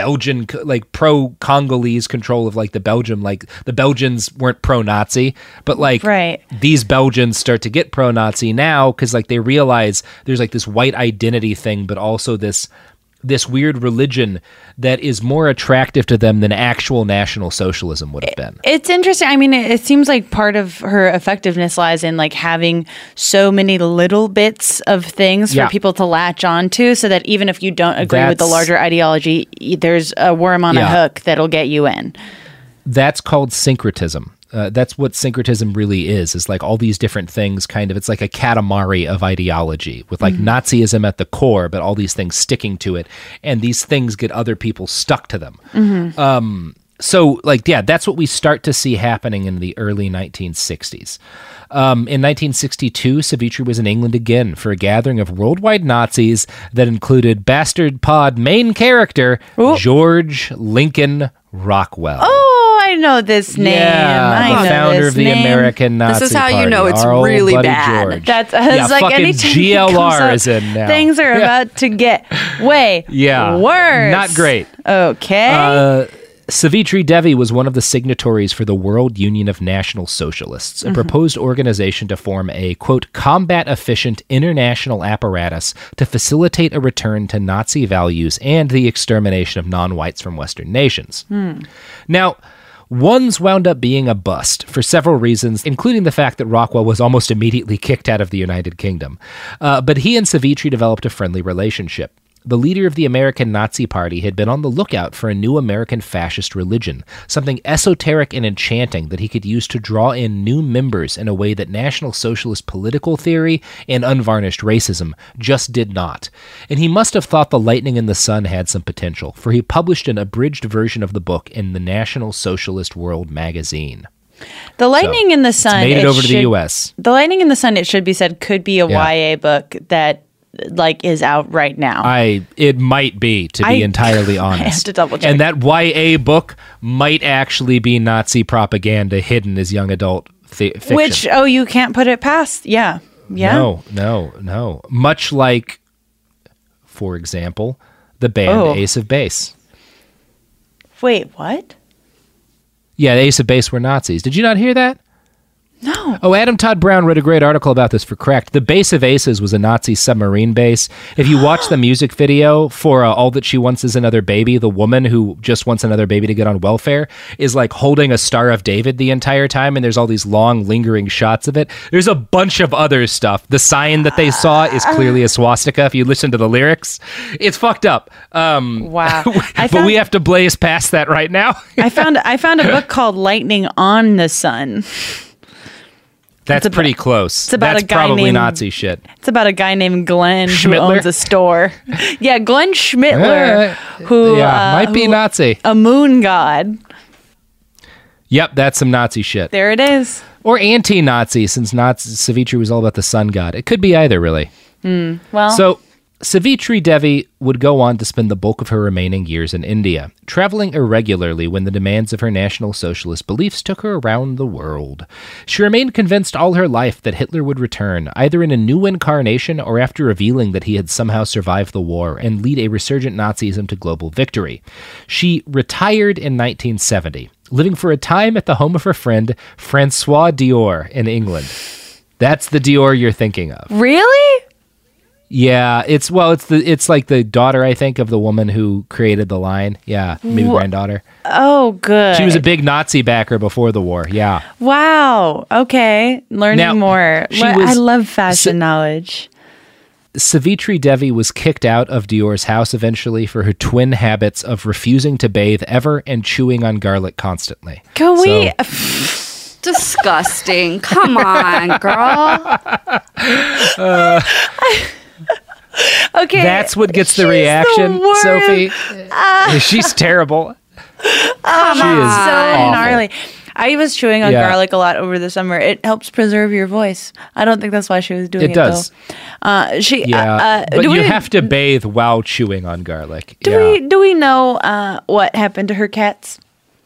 Belgian, like pro-Congolese control of like the Belgium, like the Belgians weren't pro-Nazi, but like right. these Belgians start to get pro-Nazi now because like they realize there's like this white identity thing, but also this this weird religion that is more attractive to them than actual National Socialism would have been. It's interesting. I mean, it, it seems like part of her effectiveness lies in like having so many little bits of things for Yeah. people to latch onto, so that even if you don't agree with the That's- larger ideology, y- there's a worm on Yeah. a hook that'll get you in. That's called syncretism. Uh, that's what syncretism really is, is like all these different things kind of, it's like a katamari of ideology with like Mhm. Nazism at the core, but all these things sticking to it. And these things get other people stuck to them. Mhm. Um, so like, yeah, that's what we start to see happening in the early nineteen sixties. Um, in nineteen sixty-two, Savitri was in England again for a gathering of worldwide Nazis that included Bastard Pod main character, George Lincoln Rockwell. Oh, I know this name. Yeah, I the know founder this of the name. American Nazi This is how you Party, know it's our old really buddy bad. George. That's it's yeah, like fucking anytime it G L comes R up, is in now. Things are Yeah. about to get way Yeah. worse. Not great. Okay. Uh, Savitri Devi was one of the signatories for the World Union of National Socialists, a Mhm. proposed organization to form a, quote, combat-efficient international apparatus to facilitate a return to Nazi values and the extermination of non-whites from Western nations. Hmm. Now, one's wound up being a bust for several reasons, including the fact that Rockwell was almost immediately kicked out of the United Kingdom. Uh, but he and Savitri developed a friendly relationship. The leader of the American Nazi Party had been on the lookout for a new American fascist religion, something esoteric and enchanting that he could use to draw in new members in a way that National Socialist political theory and unvarnished racism just did not. And he must have thought The Lightning in the Sun had some potential, for he published an abridged version of the book in the National Socialist World magazine. The Lightning in the It's Sun made it over to the should- U S. The Lightning in the Sun, it should be said, could be a Yeah. Y A book that like is out right now. I it might be, to be I- entirely I honest. have to double check. And that Y A book might actually be Nazi propaganda hidden as young adult th- fiction. Which, oh, you can't put it past. Yeah. Yeah. No, no, no. Much like, for example, the band Oh. Ace of Base. Wait, what? Yeah, the Ace of Base were Nazis. Did you not hear that? No. Oh, Adam Todd Brown wrote a great article about this for Cracked. The base of Aces was a Nazi submarine base. If you watch the music video for uh, All That She Wants Is Another Baby, the woman who just wants another baby to get on welfare is like holding a Star of David the entire time, and there's all these long, lingering shots of it. There's a bunch of other stuff. The sign that they saw is clearly a swastika if you listen to the lyrics. It's fucked up. Um, Wow. but found- we have to blaze past that right now. I found I found a book called Lightning on the Sun. That's about- pretty close. it's about That's a guy probably named- Nazi shit. It's about a guy named Glenn who Schmittler? owns a store. Yeah, Glenn Schmittler, Uh, who yeah, uh, might be who- Nazi. a moon god. Yep, that's some Nazi shit. There it is. Or anti-Nazi, since Nazi Savitri was all about the sun god. It could be either, really. Hmm. Well, So, Savitri Devi would go on to spend the bulk of her remaining years in India, traveling irregularly when the demands of her National Socialist beliefs took her around the world. She remained convinced all her life that Hitler would return, either in a new incarnation or after revealing that he had somehow survived the war and lead a resurgent Nazism to global victory. She retired in nineteen seventy, living for a time at the home of her friend Francois Dior in England. That's the Dior you're thinking of. really? Yeah, it's well, it's the it's like the daughter, I think, of the woman who created the line. Yeah, maybe Wha- granddaughter. Oh, good. She was a big Nazi backer before the war. Yeah, Wow. Okay. Learning Now, more. she Le- was- I love fashion knowledge. Savitri Devi was kicked out of Dior's house eventually for her twin habits of refusing to bathe ever and chewing on garlic constantly. Can we? Disgusting. Come on, girl. Uh, Okay. that's what gets the she's reaction, worst. Sophie. Ah. She's terrible. Oh, She is so awful. gnarly. I was chewing on Yeah. garlic a lot over the summer. It helps preserve your voice. I don't think that's why she was doing it. It does. Though. Uh, she. Yeah, Uh, uh, but do you we, have to bathe while chewing on garlic. Do yeah. we? Do we know uh, what happened to her cats?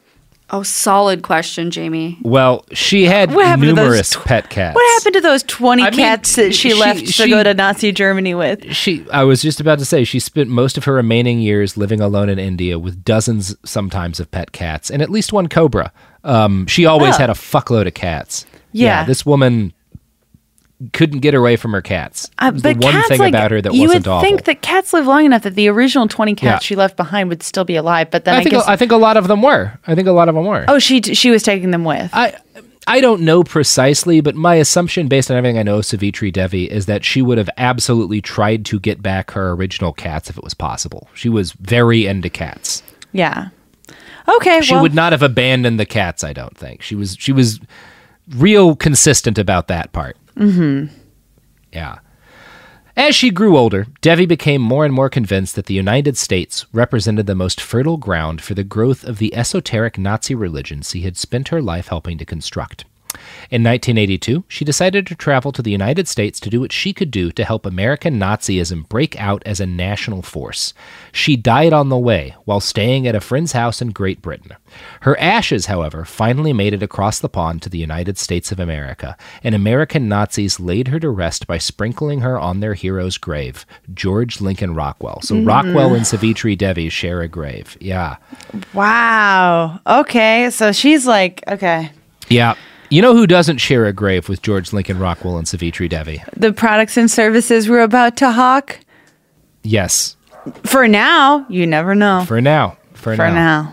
Oh, solid question, Jamie. Well, she had What happened to those numerous tw- pet cats. What happened to those twenty I mean, cats that she, she- left to she- go to Nazi Germany with? She, I was just about to say, she spent most of her remaining years living alone in India with dozens, sometimes, of pet cats and at least one cobra. Um, she always Oh. had a fuckload of cats. Yeah. This woman couldn't get away from her cats. Uh, It was the but one cats, thing like, about her that you wasn't would awful. think that cats live long enough that the original twenty cats Yeah. she left behind would still be alive. But then I, I think guess I think a lot of them were. I think a lot of them were. oh, she she was taking them with. I I don't know precisely, but my assumption, based on everything I know of Savitri Devi, is that she would have absolutely tried to get back her original cats if it was possible. She was very into cats. Yeah. Okay. She well, would not have abandoned the cats, I don't think. She was she was real consistent about that part. Mm-hmm. Yeah. As she grew older, Devi became more and more convinced that the United States represented the most fertile ground for the growth of the esoteric Nazi religion she had spent her life helping to construct. In nineteen eighty-two, she decided to travel to the United States to do what she could do to help American Nazism break out as a national force. She died on the way while staying at a friend's house in Great Britain. Her ashes, however, finally made it across the pond to the United States of America, and American Nazis laid her to rest by sprinkling her on their hero's grave, George Lincoln Rockwell. So Mm. Rockwell and Savitri Devi share a grave. Yeah. wow. Okay. So she's like, okay. Yeah. You know who doesn't share a grave with George Lincoln Rockwell and Savitri Devi? The products and services we're about to hawk. Yes. For now, you never know. For now. For, For now. now.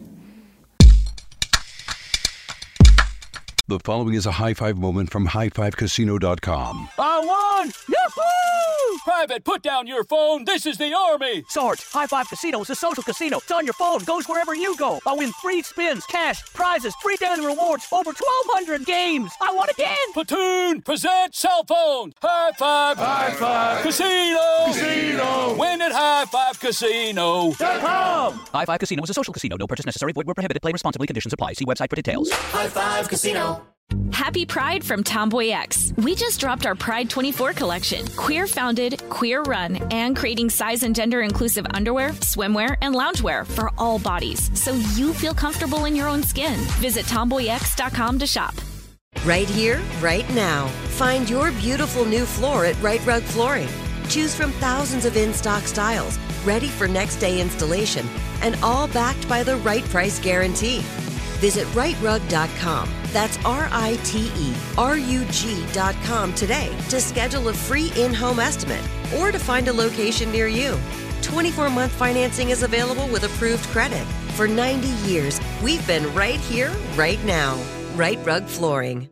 The following is a high five moment from high five casino dot com. I won! Yahoo! Private, put down your phone. This is the Army. Sarge, High Five Casino is a social casino. It's on your phone, goes wherever you go. I win free spins, cash, prizes, free daily rewards, over twelve hundred games. I won again. Platoon, present cell phone. High Five. High Five. Casino. Casino. Win at High Five Casino. High Five Casino is a social casino. No purchase necessary. Void where prohibited. Play responsibly. Conditions apply. See website for details. High Five Casino. Happy Pride from Tomboy X. We just dropped our Pride twenty-four collection. Queer founded, queer run, and creating size and gender inclusive underwear, swimwear, and loungewear for all bodies, so you feel comfortable in your own skin. Visit tomboy x dot com to shop. Right here, right now. Find your beautiful new floor at Right Rug Flooring. Choose from thousands of in-stock styles, ready for next day installation, and all backed by the right price guarantee. Visit right rug dot com. That's R I T E R U G dot com today to schedule a free in-home estimate or to find a location near you. twenty-four month financing is available with approved credit. For ninety years, we've been right here, right now. Right Rug Flooring.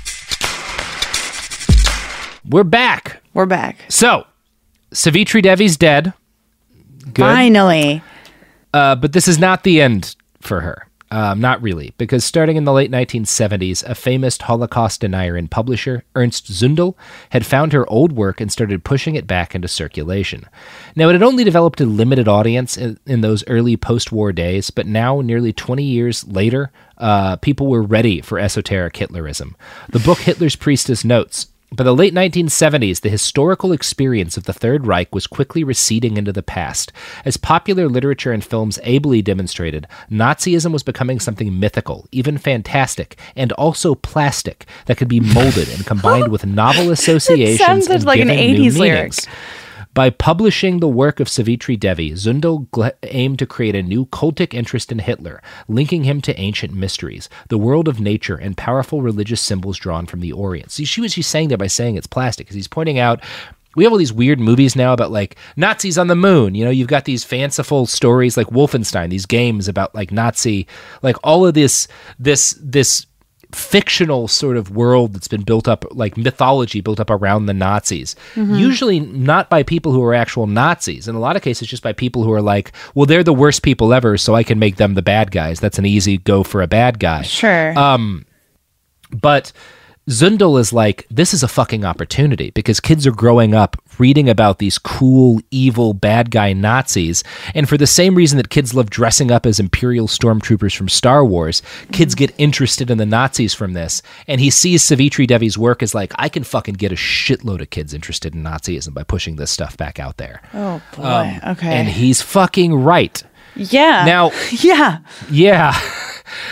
We're back. We're back. So, Savitri Devi's dead. Good. Finally. Uh, but this is not the end for her. Um, not really, because starting in the late nineteen seventies, a famous Holocaust denier and publisher, Ernst Zundel, had found her old work and started pushing it back into circulation. Now, it had only developed a limited audience in, in those early post-war days, but now, nearly twenty years later, uh, people were ready for esoteric Hitlerism. The book Hitler's Priestess notes, by the late nineteen seventies, the historical experience of the Third Reich was quickly receding into the past. As popular literature and films ably demonstrated, Nazism was becoming something mythical, even fantastic, and also plastic that could be molded and combined with novel associations sounded and like an given eighties new lyric. meanings. By publishing the work of Savitri Devi, Zundel gl- aimed to create a new cultic interest in Hitler, linking him to ancient mysteries, the world of nature, and powerful religious symbols drawn from the Orient. See, she was she's saying that by saying it's plastic, because he's pointing out we have all these weird movies now about like Nazis on the moon. You know, you've got these fanciful stories like Wolfenstein, these games about like Nazi, like all of this, this, this. fictional sort of world that's been built up, like mythology built up around the Nazis. Mm-hmm. Usually not by people who are actual Nazis. In a lot of cases, just by people who are like, well, they're the worst people ever, so I can make them the bad guys. That's an easy go for a bad guy. Sure. Um, but Zundel is like, this is a fucking opportunity because kids are growing up reading about these cool, evil, bad guy Nazis. And for the same reason that kids love dressing up as Imperial stormtroopers from Star Wars, kids get interested in the Nazis from this. And he sees Savitri Devi's work as like, I can fucking get a shitload of kids interested in Nazism by pushing this stuff back out there. Oh, boy. Um, okay. And he's fucking right. Yeah. Now, yeah. yeah.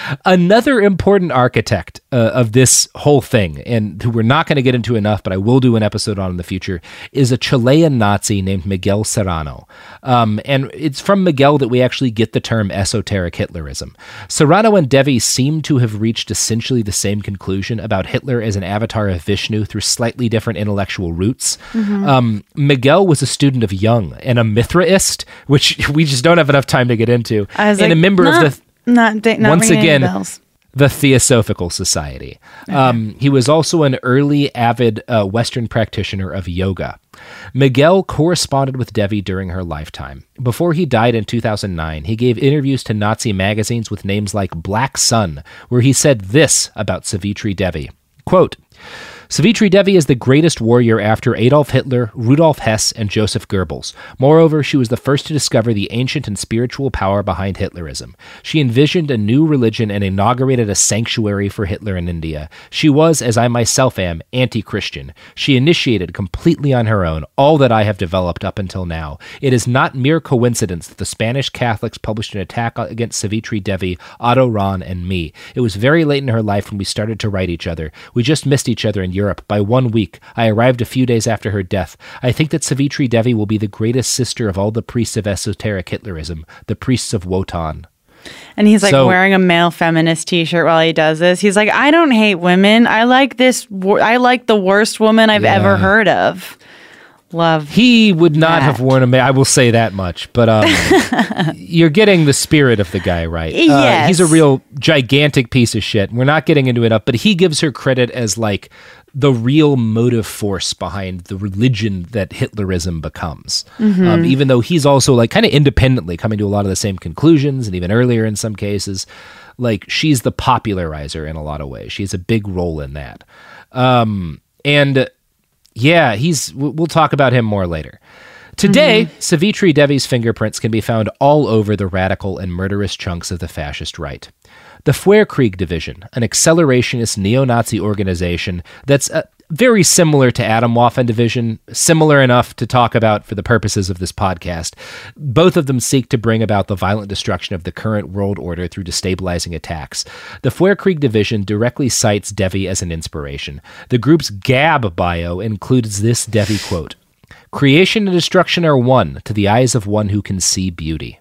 Another important architect uh, of this whole thing, and who we're not going to get into enough, but I will do an episode on in the future, is a Chilean Nazi named Miguel Serrano. Um, and it's from Miguel that we actually get the term esoteric Hitlerism. Serrano and Devi seem to have reached essentially the same conclusion about Hitler as an avatar of Vishnu through slightly different intellectual roots. Mm-hmm. Um, Miguel was a student of Jung and a Mithraist, which we just don't have enough time to get into, and like, a member not, of the... Not, not once again, bells. the Theosophical Society. Okay. Um, he was also an early avid uh, Western practitioner of yoga. Miguel corresponded with Devi during her lifetime. Before he died in two thousand nine, he gave interviews to Nazi magazines with names like Black Sun, where he said this about Savitri Devi, quote, Savitri Devi is the greatest warrior after Adolf Hitler, Rudolf Hess, and Joseph Goebbels. Moreover, she was the first to discover the ancient and spiritual power behind Hitlerism. She envisioned a new religion and inaugurated a sanctuary for Hitler in India. She was, as I myself am, anti-Christian. She initiated completely on her own all that I have developed up until now. It is not mere coincidence that the Spanish Catholics published an attack against Savitri Devi, Otto Rahn, and me. It was very late in her life when we started to write each other. We just missed each other in Europe by one week. I arrived a few days after her death. I think that Savitri Devi will be the greatest sister of all the priests of esoteric Hitlerism, the priests of Wotan. And he's like so, wearing a male feminist t-shirt while he does this. He's like, I don't hate women. I like this. I like the worst woman I've yeah. ever heard of. Love. He would not that. have worn a. Ma- I will say that much, but um, you're getting the spirit of the guy right. Uh, yes. He's a real gigantic piece of shit. We're not getting into it up, but he gives her credit as like the real motive force behind the religion that Hitlerism becomes. Mm-hmm. Um, even though he's also like kind of independently coming to a lot of the same conclusions, and even earlier in some cases, like she's the popularizer in a lot of ways. She has a big role in that. Um, and yeah, he's. We'll talk about him more later. Today, mm-hmm. Savitri Devi's fingerprints can be found all over the radical and murderous chunks of the fascist right. The Feuerkrieg Division, an accelerationist neo-Nazi organization that's uh, very similar to Atomwaffen Division, similar enough to talk about for the purposes of this podcast. Both of them seek to bring about the violent destruction of the current world order through destabilizing attacks. The Feuerkrieg Division directly cites Devi as an inspiration. The group's Gab bio includes this Devi quote, "Creation and destruction are one to the eyes of one who can see beauty."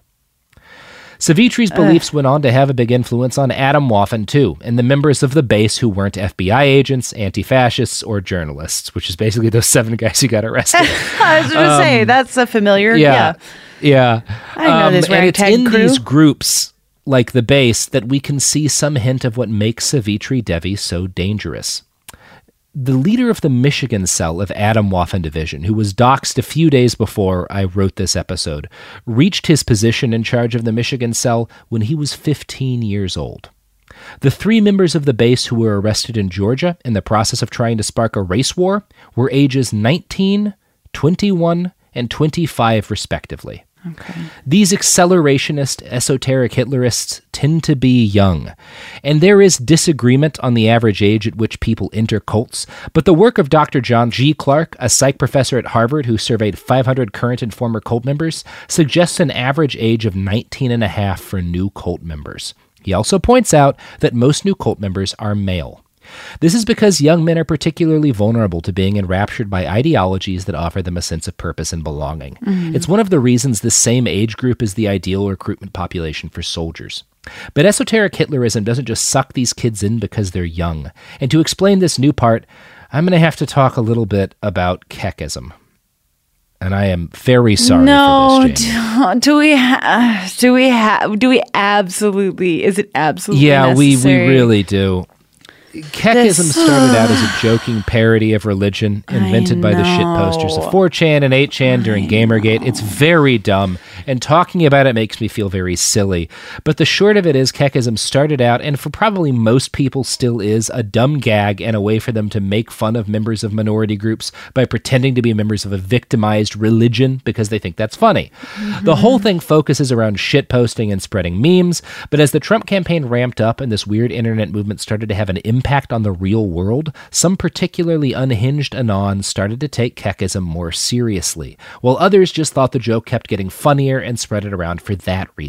Savitri's beliefs went on to have a big influence on Atomwaffen, too, and the members of the base who weren't F B I agents, anti-fascists, or journalists, which is basically those seven guys who got arrested. I was going to um, say, that's a familiar, yeah. Yeah. yeah. I know um, this and it's in crew. these groups, like the base, that we can see some hint of what makes Savitri Devi so dangerous. The leader of the Michigan cell of Atomwaffen Division, who was doxxed a few days before I wrote this episode, reached his position in charge of the Michigan cell when he was fifteen years old. The three members of the base who were arrested in Georgia in the process of trying to spark a race war were ages nineteen, twenty-one, and twenty-five, respectively. Okay. These accelerationist, esoteric Hitlerists tend to be young, and there is disagreement on the average age at which people enter cults, but the work of Doctor John G. Clark, a psych professor at Harvard who surveyed five hundred current and former cult members, suggests an average age of nineteen and a half for new cult members. He also points out that most new cult members are male. This is because young men are particularly vulnerable to being enraptured by ideologies that offer them a sense of purpose and belonging. Mm-hmm. It's one of the reasons this same age group is the ideal recruitment population for soldiers. But esoteric Hitlerism doesn't just suck these kids in because they're young. And to explain this new part, I'm going to have to talk a little bit about Kekism. And I am very sorry no, for this, Jamie. Do, do we ha- do we have do we absolutely is it absolutely Yeah, necessary? we we really do. Kekism started out as a joking parody of religion invented by the shitposters of four chan and eight chan during Gamergate. It's very dumb, and talking about it makes me feel very silly. But the short of it is, Kekism started out, and for probably most people still is, a dumb gag and a way for them to make fun of members of minority groups by pretending to be members of a victimized religion because they think that's funny. Mm-hmm. The whole thing focuses around shitposting and spreading memes, but as the Trump campaign ramped up and this weird internet movement started to have an impact impact on the real world, some particularly unhinged Anons started to take Kekism more seriously, while others just thought the joke kept getting funnier and spread it around for that reason.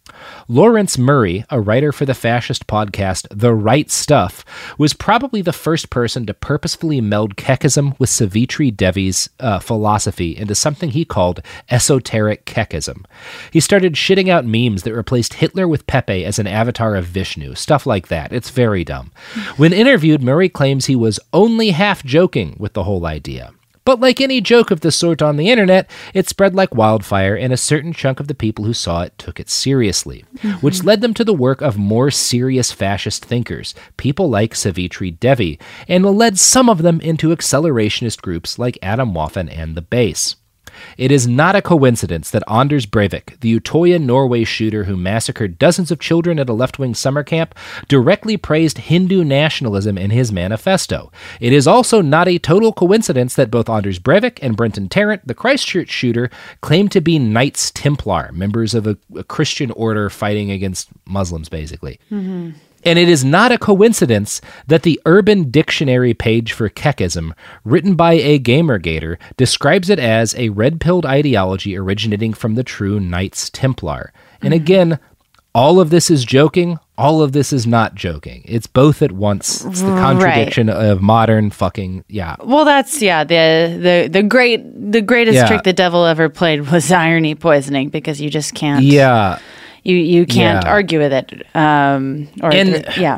Lawrence Murray, a writer for the fascist podcast The Right Stuff, was probably the first person to purposefully meld Kekism with Savitri Devi's uh, philosophy into something he called esoteric Kekism. He started shitting out memes that replaced Hitler with Pepe as an avatar of Vishnu, stuff like that. It's very dumb. When interviewed, Murray claims he was only half joking with the whole idea. But like any joke of the sort on the internet, it spread like wildfire, and a certain chunk of the people who saw it took it seriously, mm-hmm. which led them to the work of more serious fascist thinkers, people like Savitri Devi, and led some of them into accelerationist groups like Adam Waffen and The Base. It is not a coincidence that Anders Breivik, the Utoya Norway shooter who massacred dozens of children at a left-wing summer camp, directly praised Hindu nationalism in his manifesto. It is also not a total coincidence that both Anders Breivik and Brenton Tarrant, the Christchurch shooter, claim to be Knights Templar, members of a, a Christian order fighting against Muslims, basically. Mm-hmm. And it is not a coincidence that the Urban Dictionary page for Kekism, written by a Gamergator, describes it as a red-pilled ideology originating from the true Knights Templar. And mm-hmm. again, all of this is joking, all of this is not joking. It's both at once. It's the contradiction right. of modern fucking, yeah. Well, that's, yeah, the the the great, the greatest yeah. trick the devil ever played was irony poisoning, because you just can't. Yeah. You you can't yeah. argue with it. Um, or and there, yeah.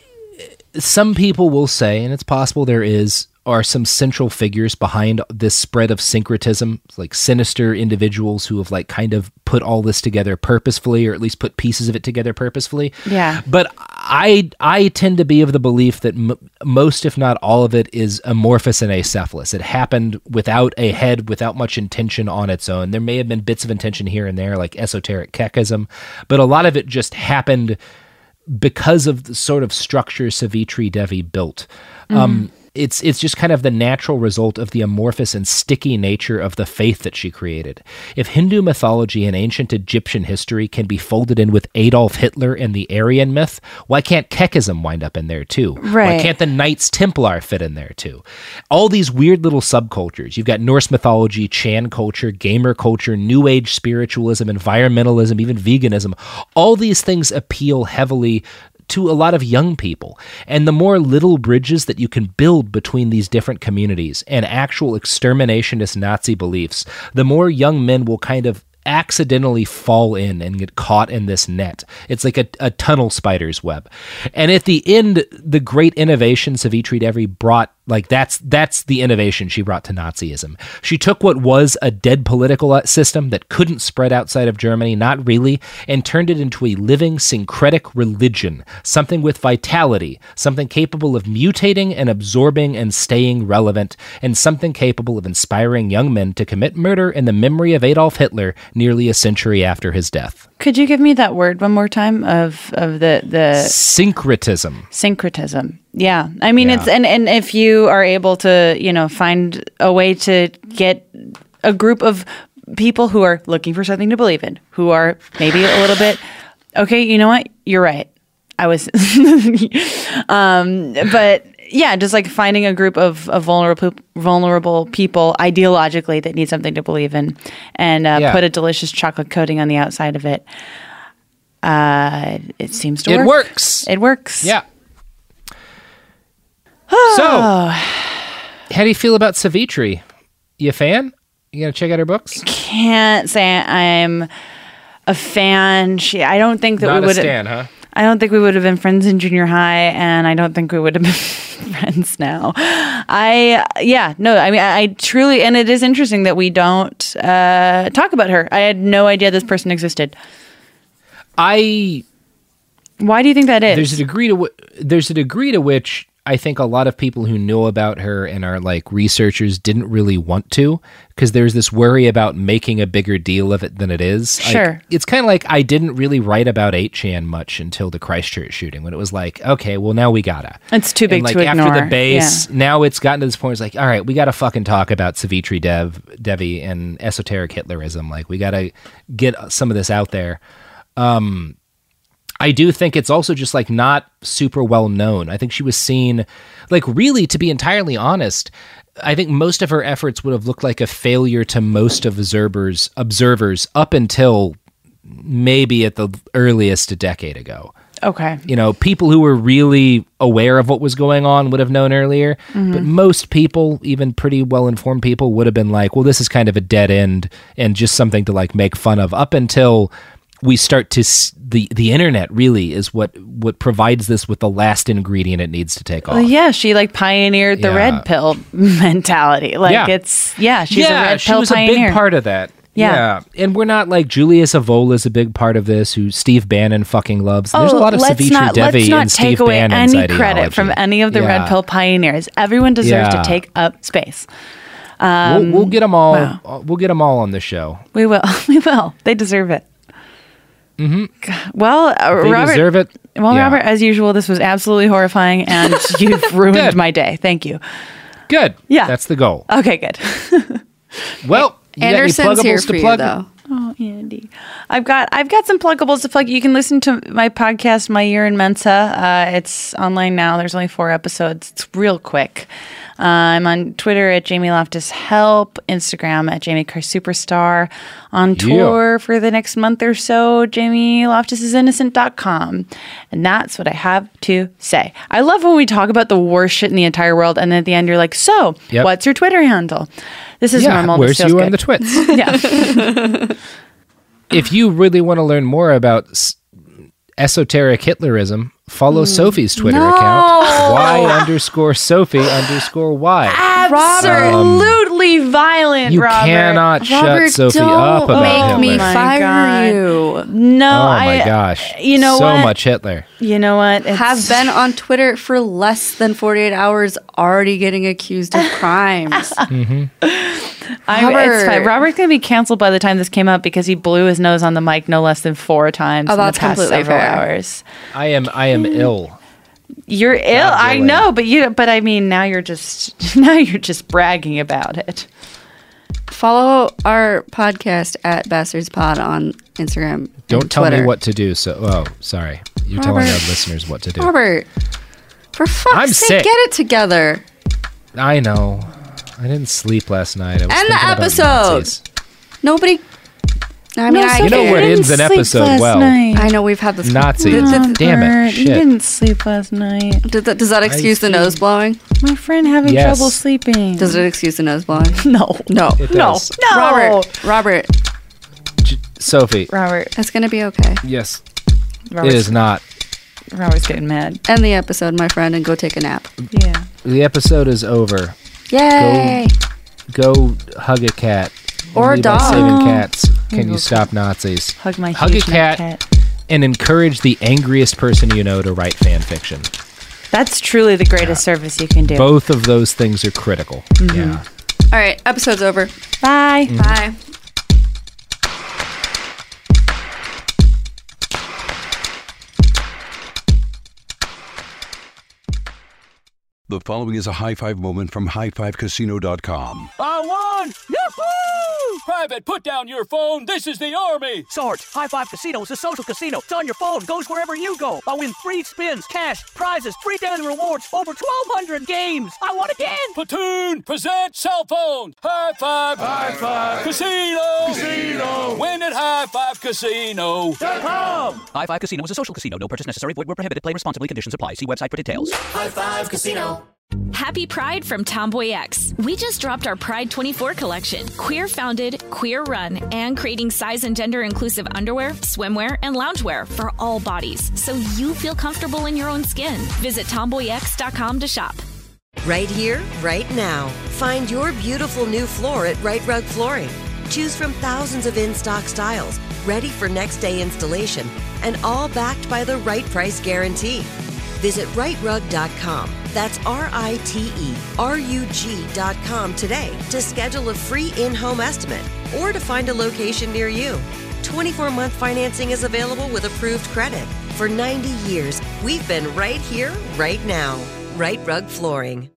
Some people will say, and it's possible there is, are some central figures behind this spread of syncretism, like sinister individuals who have like kind of put all this together purposefully, or at least put pieces of it together purposefully. Yeah. But I I tend to be of the belief that m- most, if not all of it, is amorphous and acephalous. It happened without a head, without much intention on its own. There may have been bits of intention here and there, like esoteric Kekism, but a lot of it just happened because of the sort of structure Savitri Devi built. Mm-hmm. Um, It's it's just kind of the natural result of the amorphous and sticky nature of the faith that she created. If Hindu mythology and ancient Egyptian history can be folded in with Adolf Hitler and the Aryan myth, why can't Kekism wind up in there too? Right. Why can't the Knights Templar fit in there too? All these weird little subcultures. You've got Norse mythology, Chan culture, gamer culture, New Age spiritualism, environmentalism, even veganism. All these things appeal heavily to a lot of young people. And the more little bridges that you can build between these different communities and actual exterminationist Nazi beliefs, the more young men will kind of accidentally fall in and get caught in this net. It's like a, a tunnel spider's web. And at the end, the great innovation Savitri Devi brought, like that's that's the innovation she brought to Nazism. She took what was a dead political system that couldn't spread outside of Germany, not really, and turned it into a living syncretic religion, something with vitality, something capable of mutating and absorbing and staying relevant, and something capable of inspiring young men to commit murder in the memory of Adolf Hitler nearly a century after his death. Could you give me that word one more time of of the the syncretism? Syncretism. Yeah, I mean Yeah. it's and and if you are able to, you know, find a way to get a group of people who are looking for something to believe in, who are maybe a little bit, okay, you know what, you're right. I was, um, but yeah, just like finding a group of, of vulnerable vulnerable people ideologically that need something to believe in, and uh, Yeah. put a delicious chocolate coating on the outside of it. Uh, it seems to It work. works. It works. Yeah. So, how do you feel about Savitri? You a fan? You gonna check out her books? Can't say I'm a fan. She, I don't think that Not we a would. stan, huh? I don't think we would have been friends in junior high, and I don't think we would have been friends now. I, yeah, no, I mean, I, I truly, and it is interesting that we don't uh, talk about her. I had no idea this person existed. I. Why do you think that is? There's a degree to wh- there's a degree to which I think a lot of people who know about her and are like researchers didn't really want to, because there's this worry about making a bigger deal of it than it is. Sure. Like, it's kind of like I didn't really write about eight chan much until the Christchurch shooting, when it was like, okay, well now we gotta. It's too big and like to ignore. after the base, Yeah. now it's gotten to this point. It's like, all right, we gotta fucking talk about Savitri Dev Devi and esoteric Hitlerism. Like we gotta get some of this out there. Um. I do think it's also just like not super well known. I think she was seen, like really, to be entirely honest, I think most of her efforts would have looked like a failure to most of observers observers up until maybe at the earliest a decade ago. Okay. You know, people who were really aware of what was going on would have known earlier, Mhm. but most people, even pretty well-informed people, would have been like, well, this is kind of a dead end and just something to like make fun of, up until we start to s- the the internet really is what what provides this with the last ingredient it needs to take off. Well, yeah, she like pioneered the Yeah. red pill mentality. Like Yeah. it's yeah, she's yeah, a red she pill was pioneer. a big part of that. Yeah. And we're not like Julia Savola is a big part of this, who Steve Bannon fucking loves. There's a lot of Oh, let's Savitri not, Devi let's not and take Steve away Bannon's any credit from ideology. any of the Yeah. red pill pioneers. Everyone deserves Yeah. to take up space. We'll, Um, we'll get them all. wow. We'll get them all on the show. We will. We will. They deserve it. Mm-hmm. Well, uh, They Robert. deserve it. Well, Yeah. Robert, as usual, this was absolutely horrifying, and you've ruined Good. my day. Thank you. Good. Yeah. That's the goal. Okay, good. Well, you got any Anderson's here pluggables for to you, plug? though. Oh, Andy, I've got I've got some pluggables to plug. You can listen to my podcast, My Year in Mensa. Uh, it's online now. There's only four episodes. It's real quick. Uh, I'm on Twitter at Jamie Loftus Help, Instagram at Jamie Carr Superstar, on tour for the next month or so, jamie loftus is innocent dot com. And that's what I have to say. I love when we talk about the worst shit in the entire world, and then at the end you're like, so, Yep. what's your Twitter handle? This is Yeah, normal. where's This feels you good. on the twits? Yeah. If you really want to learn more about s- esoteric Hitlerism, follow Sophie's Twitter No. account. Y underscore Sophie underscore Y. Absolutely violent, You Robert. cannot shut Robert, Sophie don't up about make Hitler. me Oh my fire God. you. No, oh I, my gosh. You know so what? much Hitler. You know what? It's- Have been on Twitter for less than forty-eight hours, already getting accused of crimes. Mm-hmm. I'm, it's Robert. fine. Robert's going to be canceled by the time this came out because he blew his nose on the mic no less than four times Oh, in the that's past completely several fair. hours. I am I am ill. You're ill. I willing. know, but you. But I mean, now you're just now you're just bragging about it. Follow our podcast at Bastards Pod on Instagram. Don't and tell Twitter. me what to do. So, oh, sorry. You're telling Robert. our listeners what to do. Robert, for fuck's I'm sake, sick. get it together. I know. I didn't sleep last night. I was End the thinking about episode. Nazis. Nobody. I mean, No, I You know get what it. ends an didn't sleep episode last well? night. I know we've had this. Nazis. Did, did, Damn it. Robert, You Shit. didn't sleep last night. did that, does that excuse the see. nose blowing? My friend having Yes. trouble sleeping. Does it excuse the nose blowing? No. No. It No. does. No. Robert. Robert. J- Sophie. Robert. It's gonna be okay. Yes. Robert's, It is not. Robert's getting mad. End the episode, my friend, and go take a nap. Yeah. The episode is over. Yay! Go hug a cat. Or a Only by dog. Saving cats. Can go you stop Nazis? Hug my Hug a huge neck cat, and encourage the angriest person you know to write fan fiction. That's truly the greatest service you can do. Both of those things are critical. Mm-hmm. Yeah. All right, episode's over. Bye. Mm-hmm. Bye. The following is a high five moment from high five casino dot com. I won! Yahoo! Private, put down your phone. This is the Army. Sarge, High Five Casino is a social casino. It's on your phone, goes wherever you go. I win free spins, cash, prizes, free daily rewards, over twelve hundred games. I won again. Platoon, present cell phone. High Five. High Five. Casino. Casino. Win at High Five Casino. Com. High Five Casino is a social casino. No purchase necessary. Void where prohibited. Play responsibly. Conditions apply. See website for details. Happy Pride from Tomboy X. We just dropped our Pride twenty-four collection. Queer founded, queer run, and creating size and gender inclusive underwear, swimwear, and loungewear for all bodies so you feel comfortable in your own skin. Visit tomboy x dot com to shop. Right here, right now. Find your beautiful new floor at Right Rug Flooring. Choose from thousands of in-stock styles, ready for next day installation, and all backed by the right price guarantee. Visit right rug dot com. That's R I T E R U G dot com today to schedule a free in-home estimate or to find a location near you. twenty-four month financing is available with approved credit. For ninety years, we've been right here, right now. Right Rug Flooring.